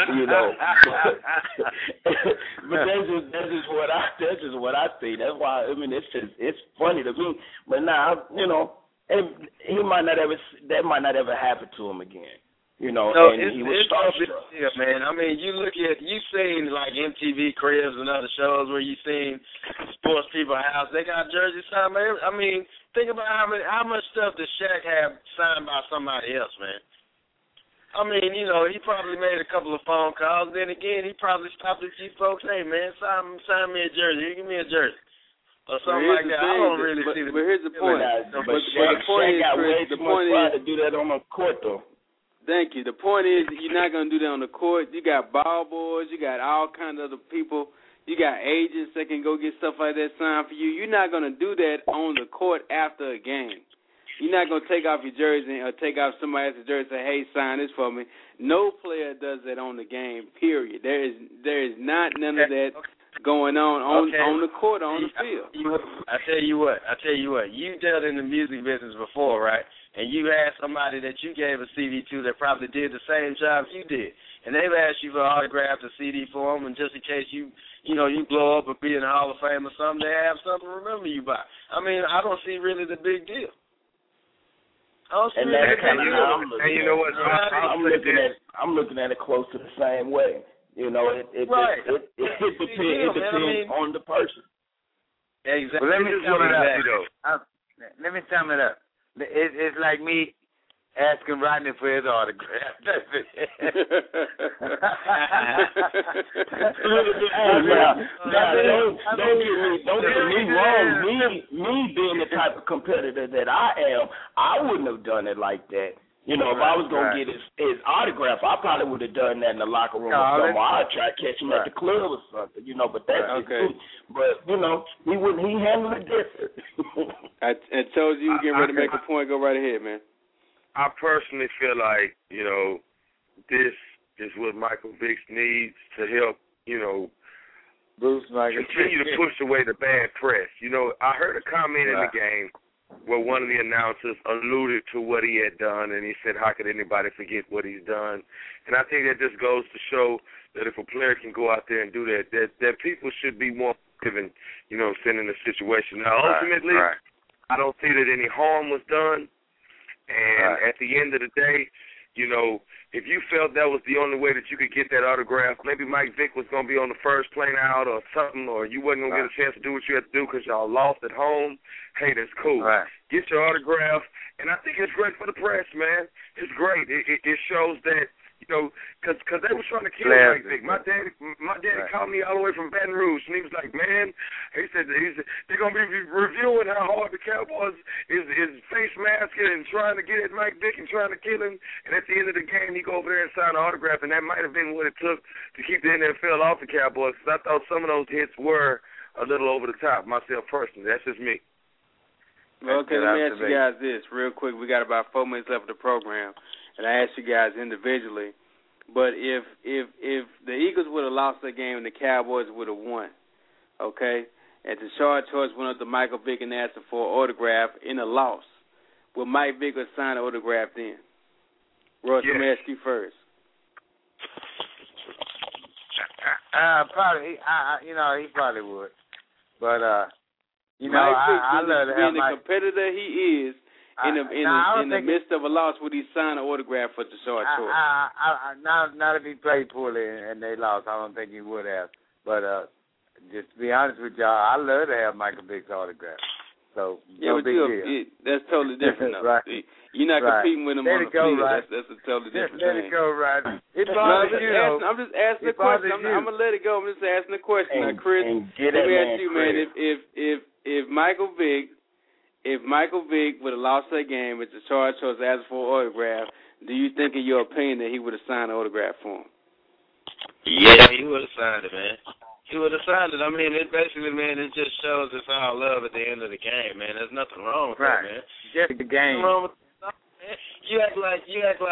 But that's just what I see. That's why, it's funny to me. But now, and he might not ever, that might not ever happen to him again. And he was starstruck. Yeah, man. I mean, you've seen like MTV Cribs and other shows where you've seen sports people house. They got jerseys signed by I mean, think about how much stuff does Shaq have signed by somebody else, man. I mean, he probably made a couple of phone calls. Then again, he probably stopped at you folks. Hey, man, sign me a jersey. Give me a jersey. Or something like that. I don't really see the. But here's the point. But Shaq got way too much fun to do that on the court, though. Thank you. The point is you're not going to do that on the court. You got ball boys. You got all kinds of other people. You got agents that can go get stuff like that signed for you. You're not going to do that on the court after a game. You're not going to take off your jersey or take off somebody else's jersey and say, hey, sign this for me. No player does that on the game, period. There is not none of that going on the court, on the field. I tell you what. You dealt in the music business before, right? And you asked somebody that you gave a CD to that probably did the same job you did, and they've asked you for an autograph, a CD for them, and just in case you blow up or be in the Hall of Fame or something, they have something to remember you by. I mean, I don't see really the big deal. I don't see really the big deal. And you know what? I'm looking at it close to the same way. It depends on the person. Exactly. Well, let me sum it up. Let me sum it up. It's like me asking Rodney for his autograph. That's it. Don't get me wrong. Me being the type of competitor that I am, I wouldn't have done it like that. If I was going to get his autograph, I probably would have done that in the locker room or something. I'd try to catch him at the club or something, but that's okay. But, he handled it different. I told you get ready to make a point. Go right ahead, man. I personally feel like, this is what Michael Vick needs to help, continue to push away the bad press. I heard a comment in the game where one of the announcers alluded to what he had done, and he said, how could anybody forget what he's done? And I think that just goes to show that if a player can go out there and do that, that people should be more given, sending the situation. Now, ultimately, I don't see that any harm was done. And at the end of the day, if you felt that was the only way that you could get that autograph, maybe Mike Vick was going to be on the first plane out or something, or you wasn't going to get a chance to do what you had to do because y'all lost at home, hey, that's cool. Get your autograph. And I think it's great for the press, man. It's great. It shows that, because they were trying to kill Mike Vick. My daddy called me all the way from Baton Rouge, and he was like, man, he said they're going to be reviewing how hard the Cowboys is face masking and trying to get at Mike Vick and trying to kill him. And at the end of the game, he go over there and sign an autograph, and that might have been what it took to keep the NFL off the Cowboys, because I thought some of those hits were a little over the top, myself personally. That's just me. Well, okay, let me ask you guys this real quick. We got about 4 minutes left of the program, and I asked you guys individually. But if the Eagles would have lost that game and the Cowboys would have won, okay, and Tashard Choice went up to Michael Vick and asked for an autograph in a loss, would Mike Vick have signed an autograph then? Royce, let me ask you first. Probably, he probably would. But, Mike Vick, I love to have being the competitor he is, in the midst of a loss, would he sign an autograph for Tashard Choice? Not if he played poorly and they lost. I don't think he would have. But just to be honest with y'all, I love to have Michael Vick's autograph. So no big deal. That's totally different, though. Right. You're not competing with him on the field. That's a totally different thing. Let it go, Rodney. I'm just asking the question. I'm gonna let it go. I'm just asking the question. Now, Chris, let me ask you, man. If Michael Vick would have lost that game with the Tashard Choice asked for an autograph, do you think, in your opinion, that he would have signed an autograph for him? Yeah, he would have signed it, man. He would have signed it. I mean, it basically, man, it just shows us all love at the end of the game, man. There's nothing wrong with that, man. Just the game. You act like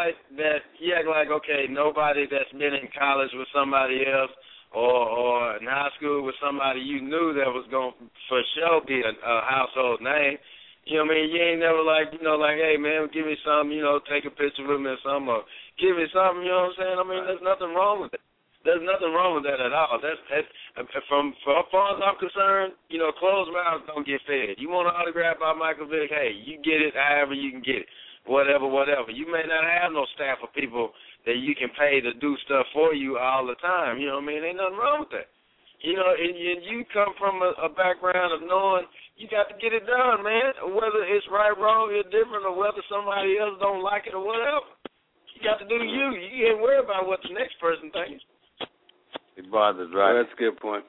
okay, nobody that's been in college with somebody else or in high school with somebody you knew that was going to for sure be a household name. You know what I mean? You ain't never like, hey, man, give me something, take a picture with me or something, or give me something, you know what I'm saying? I mean, there's nothing wrong with it. There's nothing wrong with that at all. That's from as far as I'm concerned, closed mouths don't get fed. You want an autograph by Michael Vick, hey, you get it however you can get it. Whatever. You may not have no staff of people that you can pay to do stuff for you all the time. You know what I mean? Ain't nothing wrong with that. And you come from a background of knowing you got to get it done, man. Whether it's right, wrong, or different, or whether somebody else don't like it or whatever. You got to do you. You ain't worry about what the next person thinks. It bothers, right? Well, that's a good point.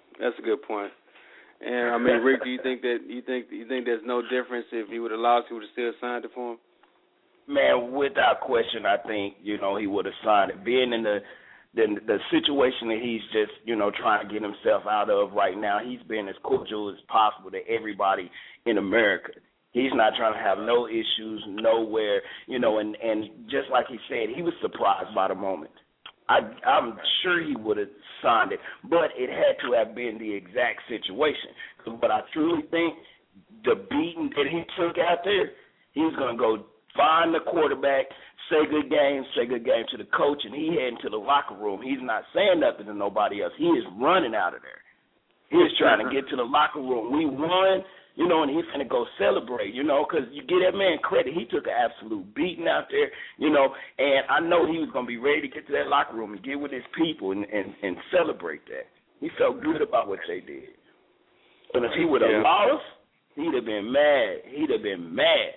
And I mean, Rick, do you think there's no difference if he would have lost, he would have still signed it for him? Man, without question, I think he would have signed it. Being in the situation that he's just trying to get himself out of right now, he's been as cordial as possible to everybody in America. He's not trying to have no issues nowhere, and just like he said, he was surprised by the moment. I'm sure he would have signed it, but it had to have been the exact situation. Because what I truly think, the beating that he took out there, he was going to go find the quarterback, say good game to the coach, and he heading to the locker room. He's not saying nothing to nobody else. He is running out of there. He is trying to get to the locker room. We won, and he's going to go celebrate, because you give that man credit. He took an absolute beating out there, and I know he was going to be ready to get to that locker room and get with his people and celebrate that. He felt good about what they did. But if he would have lost, he'd have been mad.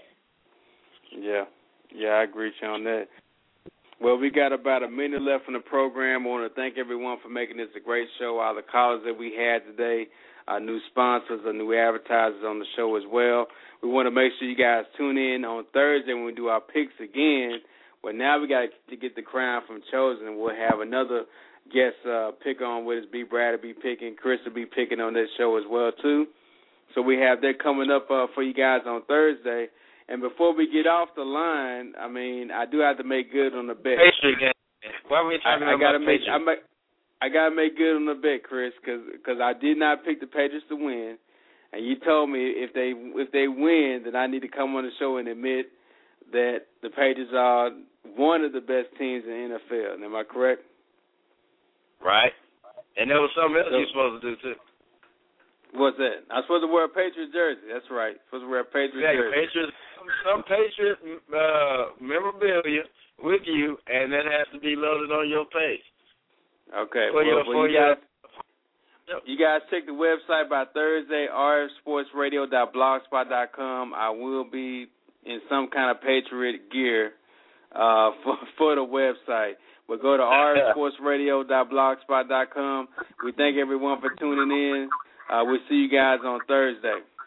Yeah, I agree with you on that. Well, we got about a minute left in the program. I want to thank everyone for making this a great show, all the callers that we had today, our new sponsors, our new advertisers on the show as well. We want to make sure you guys tune in on Thursday when we do our picks again. But now we got to get the crown from Chosen. We'll have another guest pick on with us. B. Brad will be picking. Chris will be picking on this show as well, too. So we have that coming up for you guys on Thursday. And before we get off the line, I mean, I do have to make good on the bet. Why are we talking about Patriots? I got to make good on the bet, Chris, because I did not pick the Patriots to win. And you told me if they win, then I need to come on the show and admit that the Patriots are one of the best teams in the NFL. Am I correct? Right. And there was something else you're supposed to do, too. What's that? I'm supposed to wear a Patriot jersey. That's right. Supposed to wear a Patriot jersey. Patriots, some Patriot memorabilia with you, and that has to be loaded on your page. Okay. You guys check the website by Thursday, rfsportsradio.blogspot.com. I will be in some kind of Patriot gear for the website. But go to rfsportsradio.blogspot.com. We thank everyone for tuning in. We'll see you guys on Thursday.